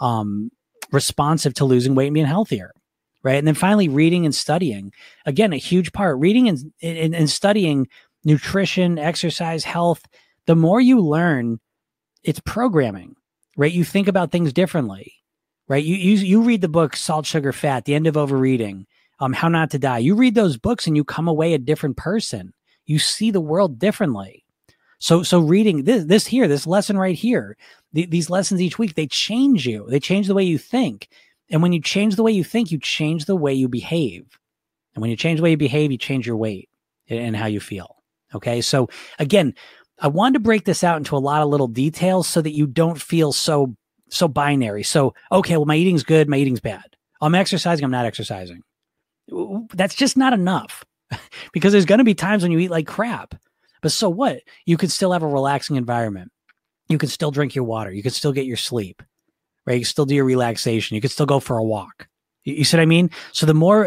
responsive to losing weight and being healthier, right? And then finally, reading and studying. Again, a huge part. Reading and studying nutrition, exercise, health. The more you learn, it's programming. Right? You think about things differently, right? You read the book, Salt, Sugar, Fat, The End of Overeating, How Not to Die. You read those books and you come away a different person. You see the world differently. So reading this lesson right here, these lessons each week, they change you. They change the way you think. And when you change the way you think, you change the way you behave. And when you change the way you behave, you change your weight and how you feel. Okay. So again, I wanted to break this out into a lot of little details so that you don't feel so binary. So, okay, well, my eating's good, my eating's bad. I'm exercising, I'm not exercising. That's just not enough because there's going to be times when you eat like crap. But so what? You could still have a relaxing environment. You can still drink your water. You can still get your sleep, right? You can still do your relaxation. You can still go for a walk. You see what I mean? So the more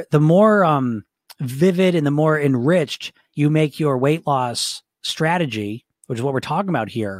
vivid and the more enriched you make your weight loss strategy, which is what we're talking about here,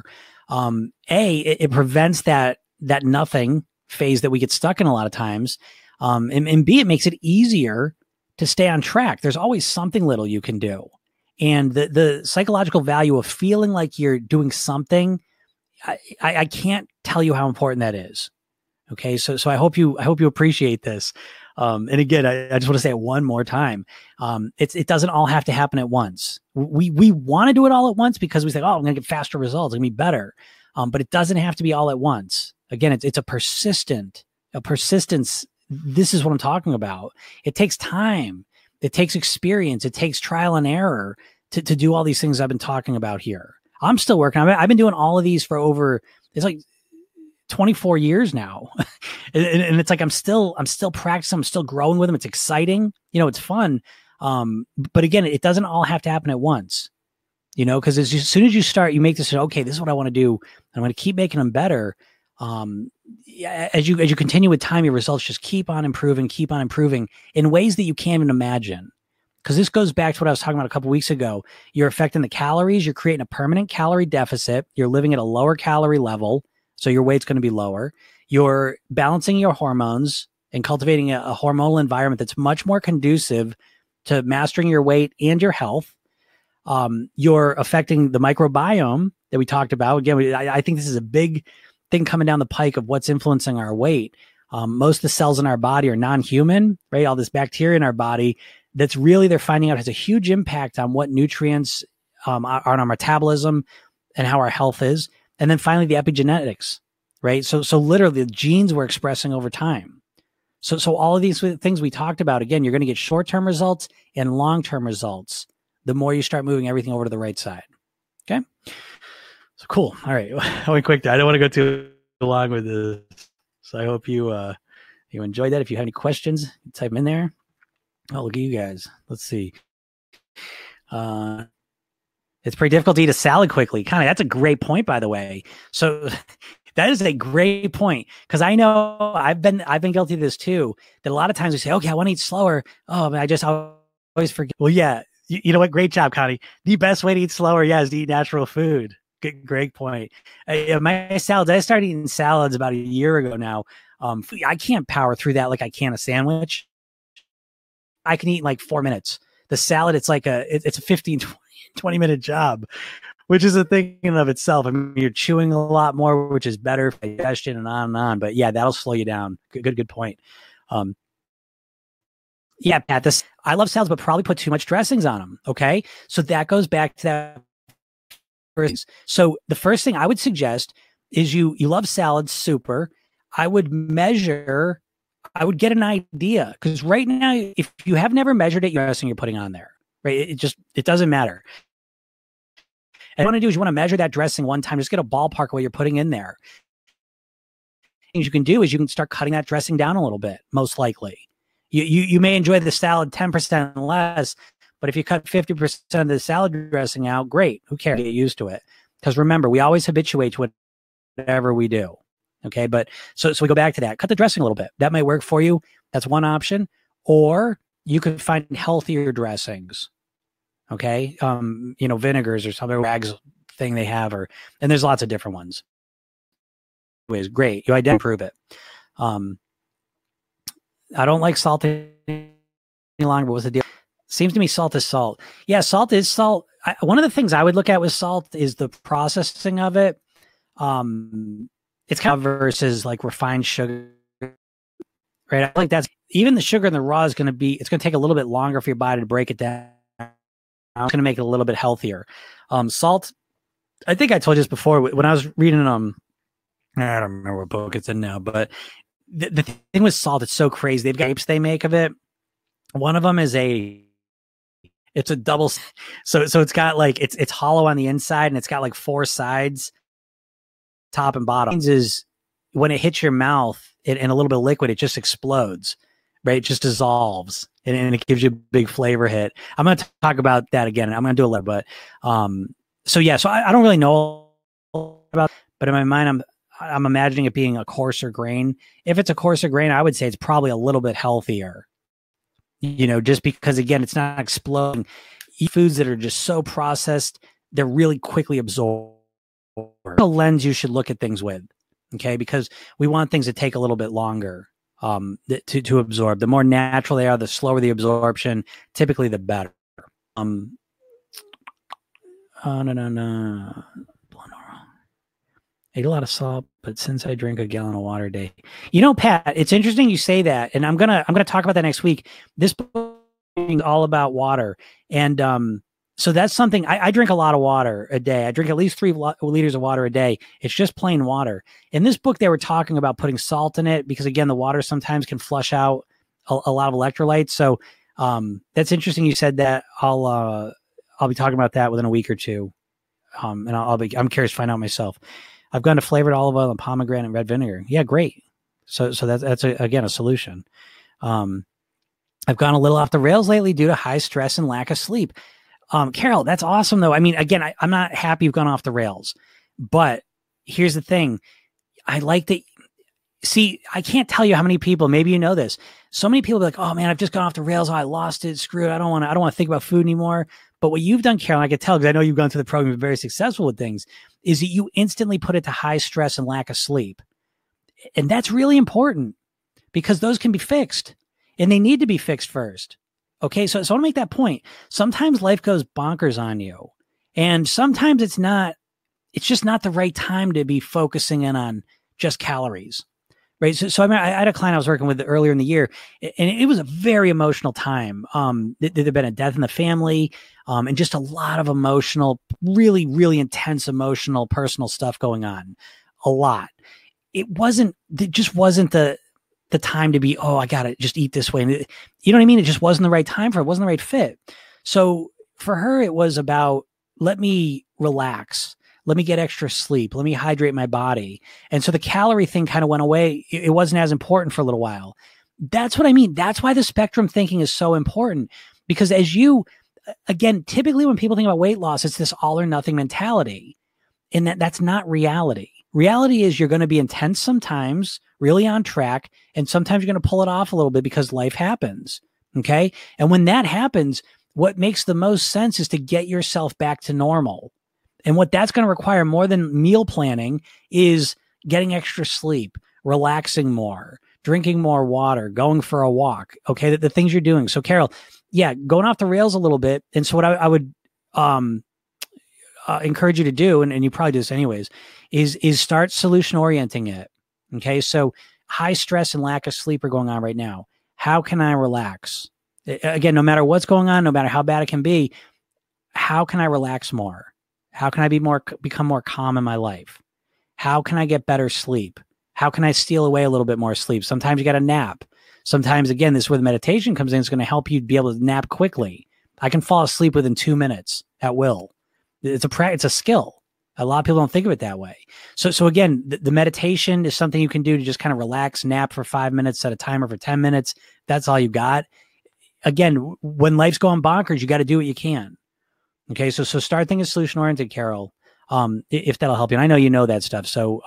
it prevents that nothing phase that we get stuck in a lot of times. And B, it makes it easier to stay on track. There's always something little you can do. And the psychological value of feeling like you're doing something, I can't tell you how important that is. Okay. So I hope you appreciate this. And again, I just want to say it one more time. It doesn't all have to happen at once. We want to do it all at once because we say, oh, I'm going to get faster results. It's going to be better. But it doesn't have to be all at once. Again, it's a persistence. This is what I'm talking about. It takes time. It takes experience. It takes trial and error to do all these things I've been talking about here. I'm still working on it. I've been doing all of these for it's like 24 years now. and it's like, I'm still practicing. I'm still growing with them. It's exciting. It's fun. But again, it doesn't all have to happen at once, because as soon as you start, you make this, okay, this is what I want to do. I'm going to keep making them better. As you continue with time, your results just keep on improving in ways that you can't even imagine. Because this goes back to what I was talking about a couple weeks ago. You're affecting the calories. You're creating a permanent calorie deficit. You're living at a lower calorie level. So your weight's going to be lower. You're balancing your hormones and cultivating a hormonal environment that's much more conducive to mastering your weight and your health. You're affecting the microbiome that we talked about. Again, I think this is a big thing coming down the pike of what's influencing our weight. Most of the cells in our body are non-human, right? All this bacteria in our body that's really, they're finding out, has a huge impact on what nutrients are on our metabolism and how our health is. And then finally, the epigenetics, right? So literally the genes we're expressing over time. So all of these things we talked about, again, you're going to get short-term results and long-term results the more you start moving everything over to the right side. Okay. So cool. All right. I went quick. I don't want to go too long with this. So I hope you enjoyed that. If you have any questions, type them in there. Oh, look at you guys. Let's see. It's pretty difficult to eat a salad quickly. Kind of, that's a great point, by the way. So that is a great point, because I know I've been guilty of this too. That a lot of times we say, okay, I want to eat slower. Oh, but I just always forget. Well, yeah, you know what? Great job, Connie. The best way to eat slower, is to eat natural food. Great point. My salads, I started eating salads about a year ago now. I can't power through that like I can a sandwich. I can eat in like 4 minutes. The salad, it's like it's a 15, 20 minute job, which is a thing in of itself. I mean, you're chewing a lot more, which is better for digestion and on and on. But yeah, that'll slow you down. Good point. Yeah, Pat, I love salads, but probably put too much dressings on them. Okay. So that goes back to that. So the first thing I would suggest is you love salads, super. I would get an idea, because right now, if you have never measured it, you're putting on there, right? It doesn't matter. And what you want to do is you want to measure that dressing one time, just get a ballpark of what you're putting in there. Things you can do is you can start cutting that dressing down a little bit, most likely. You may enjoy the salad 10% less, but if you cut 50% of the salad dressing out, great. Who cares? Get used to it. Because remember, we always habituate to whatever we do. Okay. But so we go back to that. Cut the dressing a little bit. That might work for you. That's one option. Or you could find healthier dressings. Okay. Vinegars or some rags thing they have, and there's lots of different ones. Anyways, great. You improve it. I don't like salt any longer, but what's the deal? Seems to me salt is salt. Yeah, salt is salt. One of the things I would look at with salt is the processing of it. It's kind of versus like refined sugar, right? I think that's, even the sugar in the raw it's going to take a little bit longer for your body to break it down. It's going to make it a little bit healthier. Salt, I think I told you this before when I was reading, I don't remember what book it's in now, but the thing with salt, it's so crazy. They've got shapes they make of it. One of them is it's a double. So it's got like, it's hollow on the inside and it's got like 4 sides, top and bottom. Is when it hits your mouth and a little bit of liquid, it just explodes, right? It just dissolves and it gives you a big flavor hit. I'm going to talk about that again. I'm going to do a little, but so I don't really know about, but in my mind, I'm imagining it being a coarser grain. If it's a coarser grain, I would say it's probably a little bit healthier, just because, again, it's not exploding. Eat foods that are just so processed, they're really quickly absorbed. The lens you should look at things with, okay? Because we want things to take a little bit longer to absorb. The more natural they are, the slower the absorption, typically the better. No. I eat a lot of salt, but since I drink a gallon of water a day, Pat, it's interesting you say that, and I'm gonna talk about that next week. This book is all about water, and so that's something. I drink a lot of water a day. I drink at least 3 liters of water a day. It's just plain water. In this book, they were talking about putting salt in it because, again, the water sometimes can flush out a lot of electrolytes. So that's interesting. You said that. I'll be talking about that within a week or two, and I'm curious to find out myself. I've gone to flavored olive oil and pomegranate and red vinegar. Yeah, great. So that's again a solution. I've gone a little off the rails lately due to high stress and lack of sleep. Carol, that's awesome though. I mean, again, I'm not happy you've gone off the rails, but here's the thing. I like that. See, I can't tell you how many people, maybe you know this. So many people be like, oh man, I've just gone off the rails. Oh, I lost it. Screw it. I don't want to think about food anymore. But what you've done, Carol, I can tell because I know you've gone through the program, you're very successful with things, is that you instantly put it to high stress and lack of sleep. And that's really important because those can be fixed and they need to be fixed first. Okay. So I want to make that point. Sometimes life goes bonkers on you, and sometimes it's just not the right time to be focusing in on just calories. Right. So I mean, I had a client I was working with earlier in the year, and it was a very emotional time. There'd been a death in the family, and just a lot of emotional, really, really intense emotional, personal stuff going on. A lot. It just wasn't the time to be, oh, I got to just eat this way. You know what I mean? It just wasn't the right time for it. It wasn't the right fit. So for her, it was about, let me relax. Let me get extra sleep. Let me hydrate my body. And so the calorie thing kind of went away. It wasn't as important for a little while. That's what I mean. That's why the spectrum thinking is so important, because again, typically when people think about weight loss, it's this all or nothing mentality. And that's not reality. Reality is you're going to be intense sometimes, really on track, and sometimes you're going to pull it off a little bit because life happens. Okay. And when that happens, what makes the most sense is to get yourself back to normal. And what that's going to require more than meal planning is getting extra sleep, relaxing more, drinking more water, going for a walk. Okay. The things you're doing. So Carol, yeah, going off the rails a little bit. And so what I would, encourage you to do, and you probably do this anyways, is start solution orienting it. Okay. So high stress and lack of sleep are going on right now. How can I relax? Again, no matter what's going on, no matter how bad it can be, how can I relax more? How can I become more calm in my life? How can I get better sleep? How can I steal away a little bit more sleep? Sometimes you got to nap. Sometimes, again, this is where the meditation comes in. It's going to help you be able to nap quickly. I can fall asleep within 2 minutes at will. It's a skill. A lot of people don't think of it that way. So again, the meditation is something you can do to just kind of relax, nap for 5 minutes, set a timer for 10 minutes. That's all you got. Again, when life's going bonkers, you got to do what you can. Okay. So start thinking solution oriented, Carol, if that'll help you. And I know you know that stuff. So,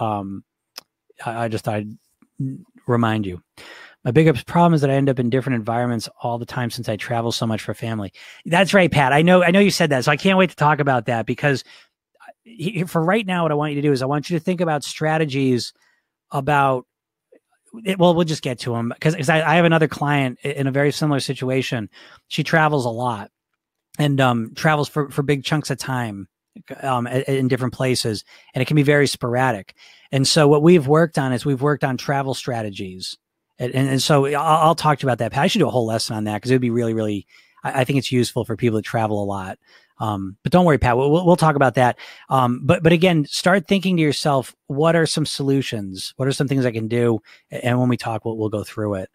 I just thought I'd remind you. My biggest problem is that I end up in different environments all the time since I travel so much for family. That's right, Pat. I know you said that. So I can't wait to talk about that, because for right now, what I want you to do is I want you to think about strategies about it. Well, we'll just get to them, because I have another client in a very similar situation. She travels a lot and travels for big chunks of time in different places, and it can be very sporadic. And so what we've worked on travel strategies. And so I'll talk to you about that. I should do a whole lesson on that, because it would be really, really, I think it's useful for people that travel a lot. But don't worry, Pat, we'll talk about that. But again, start thinking to yourself, what are some solutions? What are some things I can do? And when we talk, we'll go through it.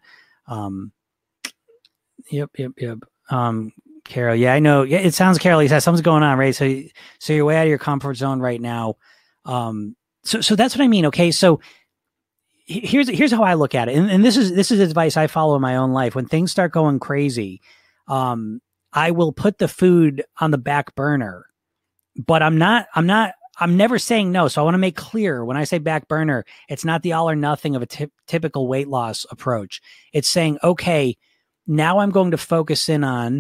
Yep. Carol. Yeah, I know. Yeah, it sounds, Carol, you said something's going on, right? So you're way out of your comfort zone right now. So that's what I mean. Okay. So here's how I look at it. And this is advice I follow in my own life. When things start going crazy, I will put the food on the back burner, but I'm never saying no. So I want to make clear, when I say back burner, it's not the all or nothing of a typical weight loss approach. It's saying, okay, now I'm going to focus in on,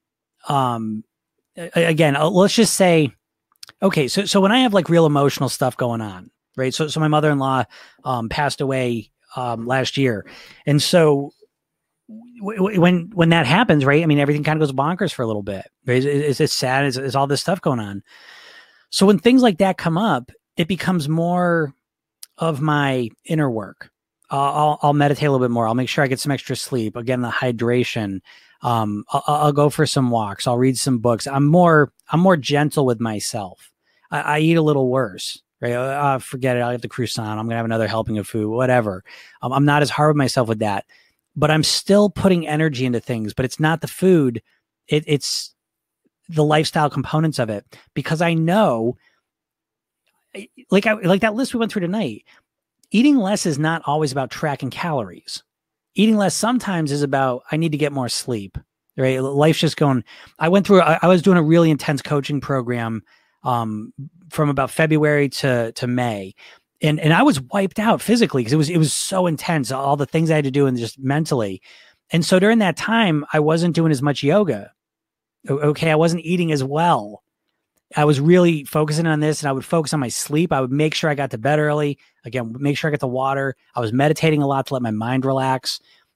again, let's just say, okay, so when I have like real emotional stuff going on, right? So my mother-in-law passed away last year. And so when that happens, right? I mean, everything kind of goes bonkers for a little bit. Right? It's sad. It's all this stuff going on. So when things like that come up, it becomes more of my inner work. I'll meditate a little bit more. I'll make sure I get some extra sleep. Again, the hydration. I'll go for some walks. I'll read some books. I'm more gentle with myself. I eat a little worse. Right? Forget it. I'll get the croissant. I'm going to have another helping of food, whatever. I'm not as hard with myself with that, but I'm still putting energy into things, but it's not the food. It's the lifestyle components of it, because I know, like that list we went through tonight, eating less is not always about tracking calories. Eating less sometimes is about, I need to get more sleep, right? Life's just going, I was doing a really intense coaching program, from about February to May. And I was wiped out physically, because it was so intense, all the things I had to do, and just mentally. And so during that time, I wasn't doing as much yoga. Okay. I wasn't eating as well. I was really focusing on this, and I would focus on my sleep. I would make sure I got to bed early. Again, make sure I got the water. I was meditating a lot to let my mind relax.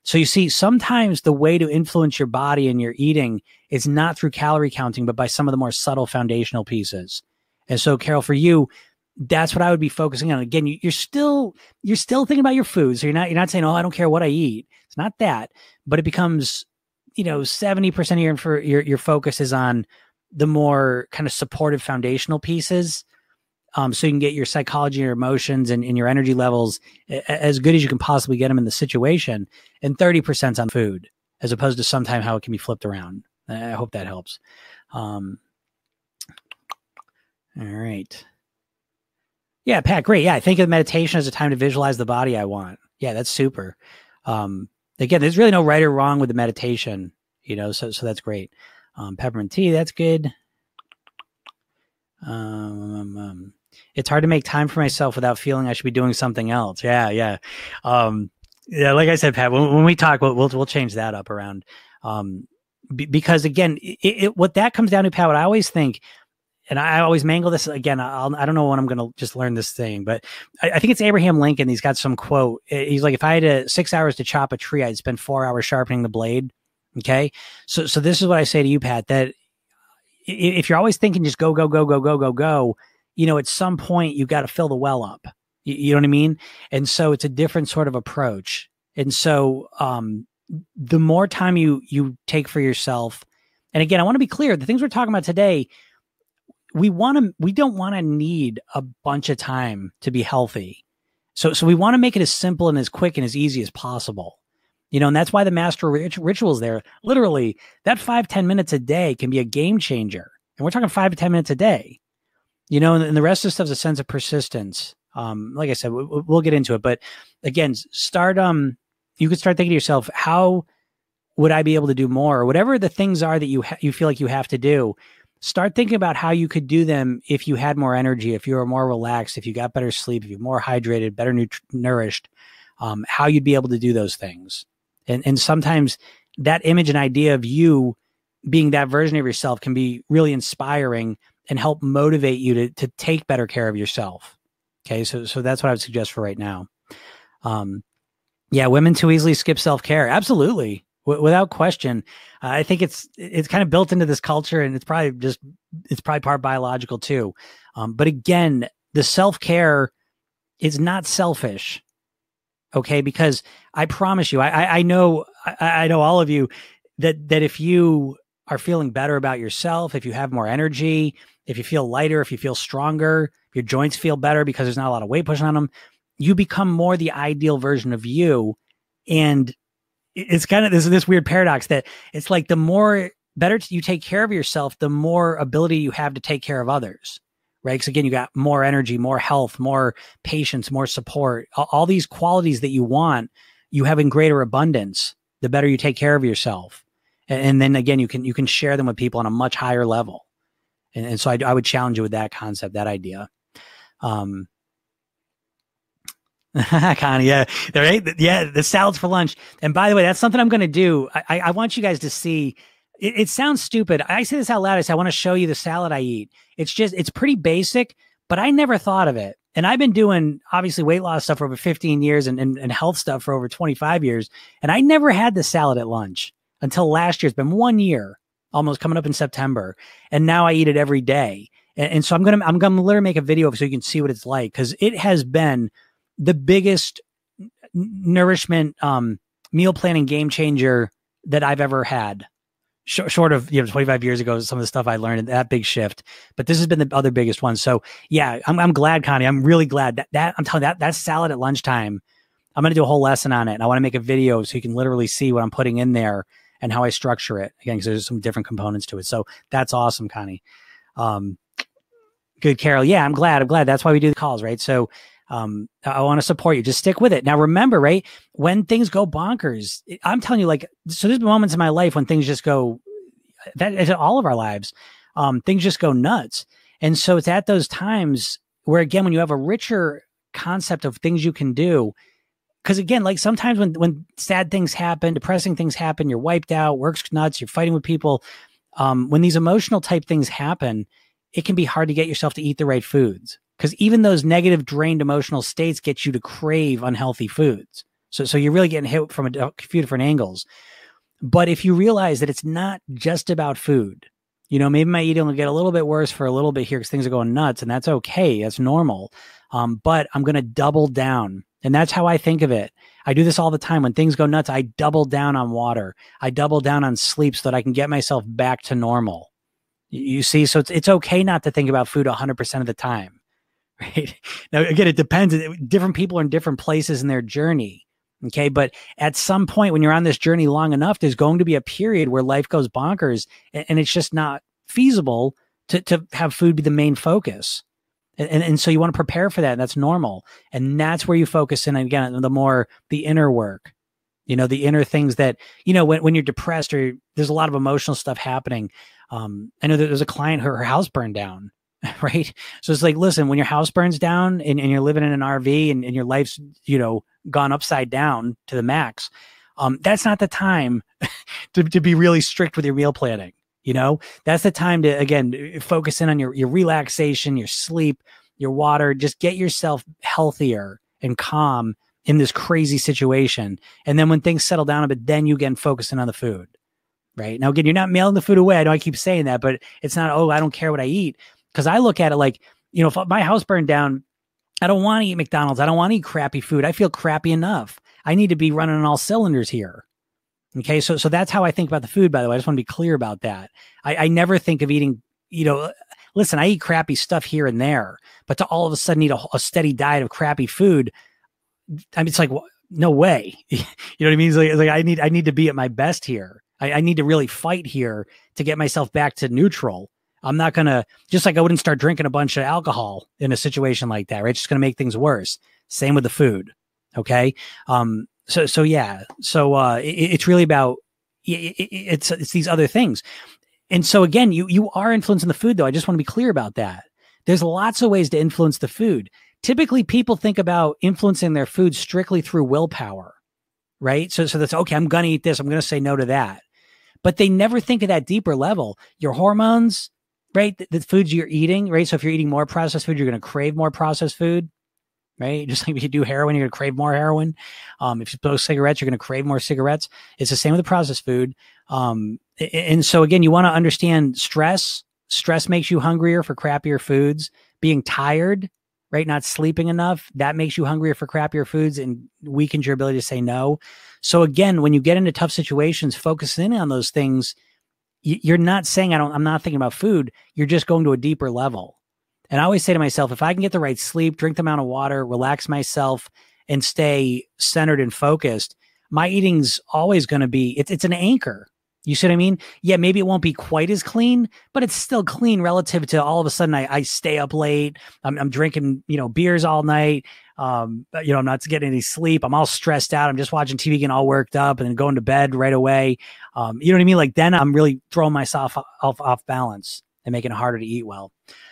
So you see, sometimes the way to influence your body and your eating is not through calorie counting, but by some of the more subtle foundational pieces. And so, Carol, for you, that's what I would be focusing on. Again, you're still thinking about your food. So you're not saying, oh, I don't care what I eat. It's not that, but it becomes, 70% of your focus is on the more kind of supportive foundational pieces. So you can get your psychology, your emotions, and your energy levels as good as you can possibly get them in the situation. And 30% on food, as opposed to sometimes how it can be flipped around. I hope that helps. All right. Yeah, Pat, great. Yeah, I think of meditation as a time to visualize the body I want. Yeah, that's super. Again, there's really no right or wrong with the meditation, so that's great. Peppermint tea, that's good. It's hard to make time for myself without feeling I should be doing something else. Yeah. Yeah, like I said, Pat, when we talk, we'll change that up around. Because again, what that comes down to, Pat, what I always think, and I always mangle this again. I don't know when I'm going to just learn this thing, but I think it's Abraham Lincoln. He's got some quote. He's like, if I had 6 hours to chop a tree, I'd spend 4 hours sharpening the blade. Okay. So this is what I say to you, Pat, that if you're always thinking just go, at some point you've got to fill the well up. You know what I mean? And so it's a different sort of approach. And so, the more time you take for yourself, and again, I want to be clear, the things we're talking about today, we don't want to need a bunch of time to be healthy. So we want to make it as simple and as quick and as easy as possible. And that's why the master rituals there, literally that 5-10 minutes a day can be a game changer. And we're talking 5 to 10 minutes a day, and the rest of the stuff is a sense of persistence. Like I said, we'll get into it, but again, you could start thinking to yourself, how would I be able to do more? Or whatever the things are that you feel like you have to do, start thinking about how you could do them if you had more energy, if you were more relaxed, if you got better sleep, if you're more hydrated, better nourished, how you'd be able to do those things. And sometimes that image and idea of you being that version of yourself can be really inspiring and help motivate you to take better care of yourself. Okay. So that's what I would suggest for right now. Yeah. Women too easily skip self-care. Absolutely. Without question. I think it's kind of built into this culture, and it's probably part biological too. But again, the self-care is not selfish. Okay. Because I promise you, I know all of you that if you are feeling better about yourself, if you have more energy, if you feel lighter, if you feel stronger, if your joints feel better because there's not a lot of weight pushing on them, you become more the ideal version of you. And it's kind of this weird paradox that it's like the more better you take care of yourself, the more ability you have to take care of others, right? Because again, you got more energy, more health, more patience, more support, all these qualities that you want, you have in greater abundance, the better you take care of yourself. And then again, you can share them with people on a much higher level. And so I would challenge you with that concept, that idea. Connie, yeah, right. Yeah, the salads for lunch. And by the way, that's something I'm going to do. I want you guys to see. It sounds stupid. I say this out loud. I say I want to show you the salad I eat. It's pretty basic, but I never thought of it. And I've been doing obviously weight loss stuff for over 15 years and health stuff for over 25 years. And I never had the salad at lunch until last year. It's been 1 year, almost coming up in September. And now I eat it every day. And so I'm going to literally make a video of it so you can see what it's like. Cause it has been the biggest nourishment, meal planning game changer that I've ever had. Short of 25 years ago, some of the stuff I learned, that big shift, but this has been the other biggest one. So yeah, I'm glad, Connie. I'm really glad that I'm telling you that salad at lunchtime. I'm going to do a whole lesson on it, and I want to make a video so you can literally see what I'm putting in there and how I structure it. Again, because there's some different components to it. So that's awesome, Connie. Good, Carol. Yeah, I'm glad. That's why we do the calls, right? So I want to support you. Just stick with it. Now, remember, right? When things go bonkers, I'm telling you, so there's moments in my life when things just go, that is all of our lives. Things just go nuts. And so it's at those times where, again, when you have a richer concept of things you can do, because again, sometimes when sad things happen, depressing things happen, you're wiped out, work's nuts, you're fighting with people. When these emotional type things happen, it can be hard to get yourself to eat the right foods. Because even those negative, drained emotional states get you to crave unhealthy foods. So you're really getting hit from a few different angles. But if you realize that it's not just about food, maybe my eating will get a little bit worse for a little bit here because things are going nuts, and that's okay. That's normal. But I'm going to double down. And that's how I think of it. I do this all the time. When things go nuts, I double down on water. I double down on sleep so that I can get myself back to normal. You see, so it's okay not to think about food 100% of the time, right? Now, again, it depends. Different people are in different places in their journey. Okay. But at some point when you're on this journey long enough, there's going to be a period where life goes bonkers and it's just not feasible to have food be the main focus. And so you want to prepare for that. And that's normal. And that's where you focus in. And again, the inner work, the inner things that, when you're depressed or there's a lot of emotional stuff happening. I know that there's a client, her house burned down, right? So it's like, listen, when your house burns down and you're living in an RV and your life's, gone upside down to the max, that's not the time to be really strict with your meal planning. That's the time to, again, focus in on your relaxation, your sleep, your water, just get yourself healthier and calm in this crazy situation. And then when things settle down a bit, then you get focusing on the food, right? Now, again, you're not mailing the food away. I know I keep saying that, but it's not, I don't care what I eat. Cause I look at it like, if my house burned down, I don't want to eat McDonald's. I don't want to eat crappy food. I feel crappy enough. I need to be running on all cylinders here. Okay. So that's how I think about the food, by the way. I just want to be clear about that. I never think of eating, listen, I eat crappy stuff here and there, but to all of a sudden eat a steady diet of crappy food, I mean, it's like, no way. You know what I mean? It's like I need to be at my best here. I need to really fight here to get myself back to neutral. I'm not going to, just like I wouldn't start drinking a bunch of alcohol in a situation like that, right? It's just going to make things worse. Same with the food. Okay. So yeah. So, it's really about, it's these other things. And so again, you are influencing the food though. I just want to be clear about that. There's lots of ways to influence the food. Typically people think about influencing their food strictly through willpower, right? So that's okay. I'm going to eat this. I'm going to say no to that, but they never think of that deeper level. Your hormones, right? The foods you're eating, right? So if you're eating more processed food, you're going to crave more processed food, right? Just like if you do heroin, you're going to crave more heroin. If you smoke cigarettes, you're going to crave more cigarettes. It's the same with the processed food. And so again, you want to understand stress. Stress makes you hungrier for crappier foods. Being tired, right? Not sleeping enough, that makes you hungrier for crappier foods and weakens your ability to say no. So again, when you get into tough situations, focusing in on those things, you're not saying, I'm not thinking about food. You're just going to a deeper level. And I always say to myself, if I can get the right sleep, drink the amount of water, relax myself, and stay centered and focused, my eating's always going to be, it's an anchor. You see what I mean? Yeah, maybe it won't be quite as clean, but it's still clean relative to all of a sudden I stay up late. I'm drinking, beers all night. I'm not getting any sleep. I'm all stressed out. I'm just watching TV, getting all worked up and then going to bed right away. You know what I mean? Like then I'm really throwing myself off balance and making it harder to eat well.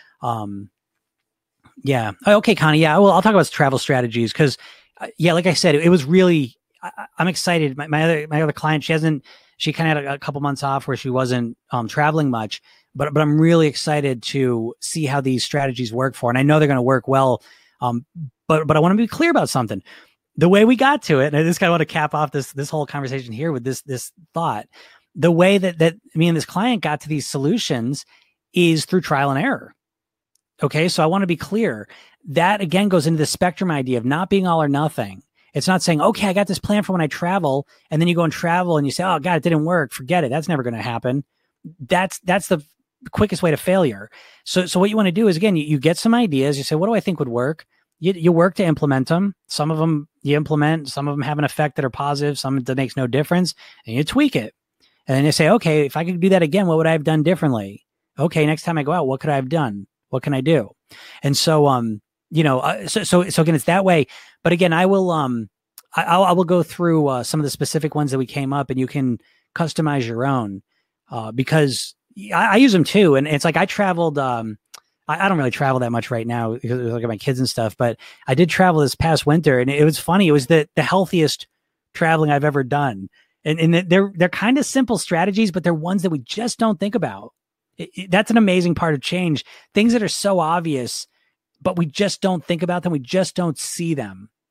Yeah. Okay, Connie. Yeah. Well, I'll talk about travel strategies because, like I said, it was really, I'm excited. My other client, she kind of had a couple months off where she wasn't traveling much, but I'm really excited to see how these strategies work for, and I know they're going to work well. But I want to be clear about something. The way we got to it, and I just kind of want to cap off this whole conversation here with this thought. The way that me and this client got to these solutions is through trial and error. Okay. So I want to be clear. That again goes into the spectrum idea of not being all or nothing. It's not saying, okay, I got this plan for when I travel. And then you go and travel and you say, oh God, it didn't work. Forget it. That's never going to happen. That's the quickest way to failure. So what you want to do is, again, you get some ideas. You say, what do I think would work? You work to implement them. Some of them you implement, some of them have an effect that are positive. Some that makes no difference, and you tweak it. And then you say, okay, if I could do that again, what would I have done differently? Okay. Next time I go out, what could I have done? What can I do? And so, so again, it's that way. But again, I will go through some of the specific ones that we came up, and you can customize your own because I use them too. And it's like I traveled. I don't really travel that much right now because I look at my kids and stuff. But I did travel this past winter, and it was funny. It was the healthiest traveling I've ever done. And they're kind of simple strategies, but they're ones that we just don't think about. That's an amazing part of change. Things that are so obvious, but we just don't think about them. We just don't see them.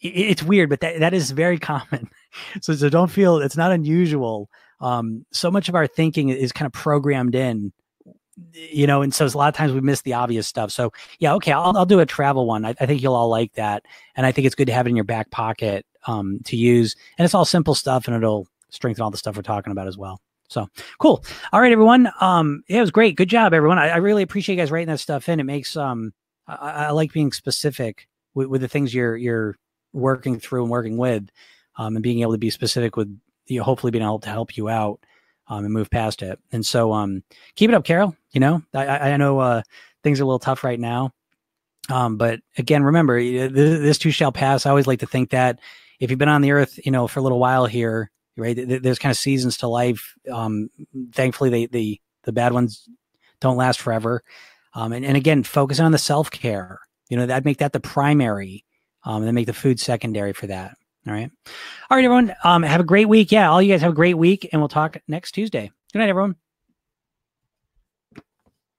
it's weird, but that is very common. So don't feel it's not unusual. So much of our thinking is kind of programmed in, and so a lot of times we miss the obvious stuff. So yeah, okay, I'll do a travel one. I think you'll all like that, and I think it's good to have it in your back pocket to use. And it's all simple stuff, and it'll strengthen all the stuff we're talking about as well. So cool. All right, everyone. It was great. Good job, everyone. I really appreciate you guys writing that stuff in. It makes I like being specific with the things you're working through and working with, and being able to be specific with hopefully being able to help you out and move past it. And so keep it up, Carol. I know things are a little tough right now, but again, remember this too shall pass. I always like to think that if you've been on the earth, for a little while here, right? There's kind of seasons to life. Thankfully, the bad ones don't last forever. And again, focus on the self-care. I'd make that the primary, and then make the food secondary for that. All right. All right, everyone. Have a great week. Yeah, all you guys have a great week, and we'll talk next Tuesday. Good night, everyone.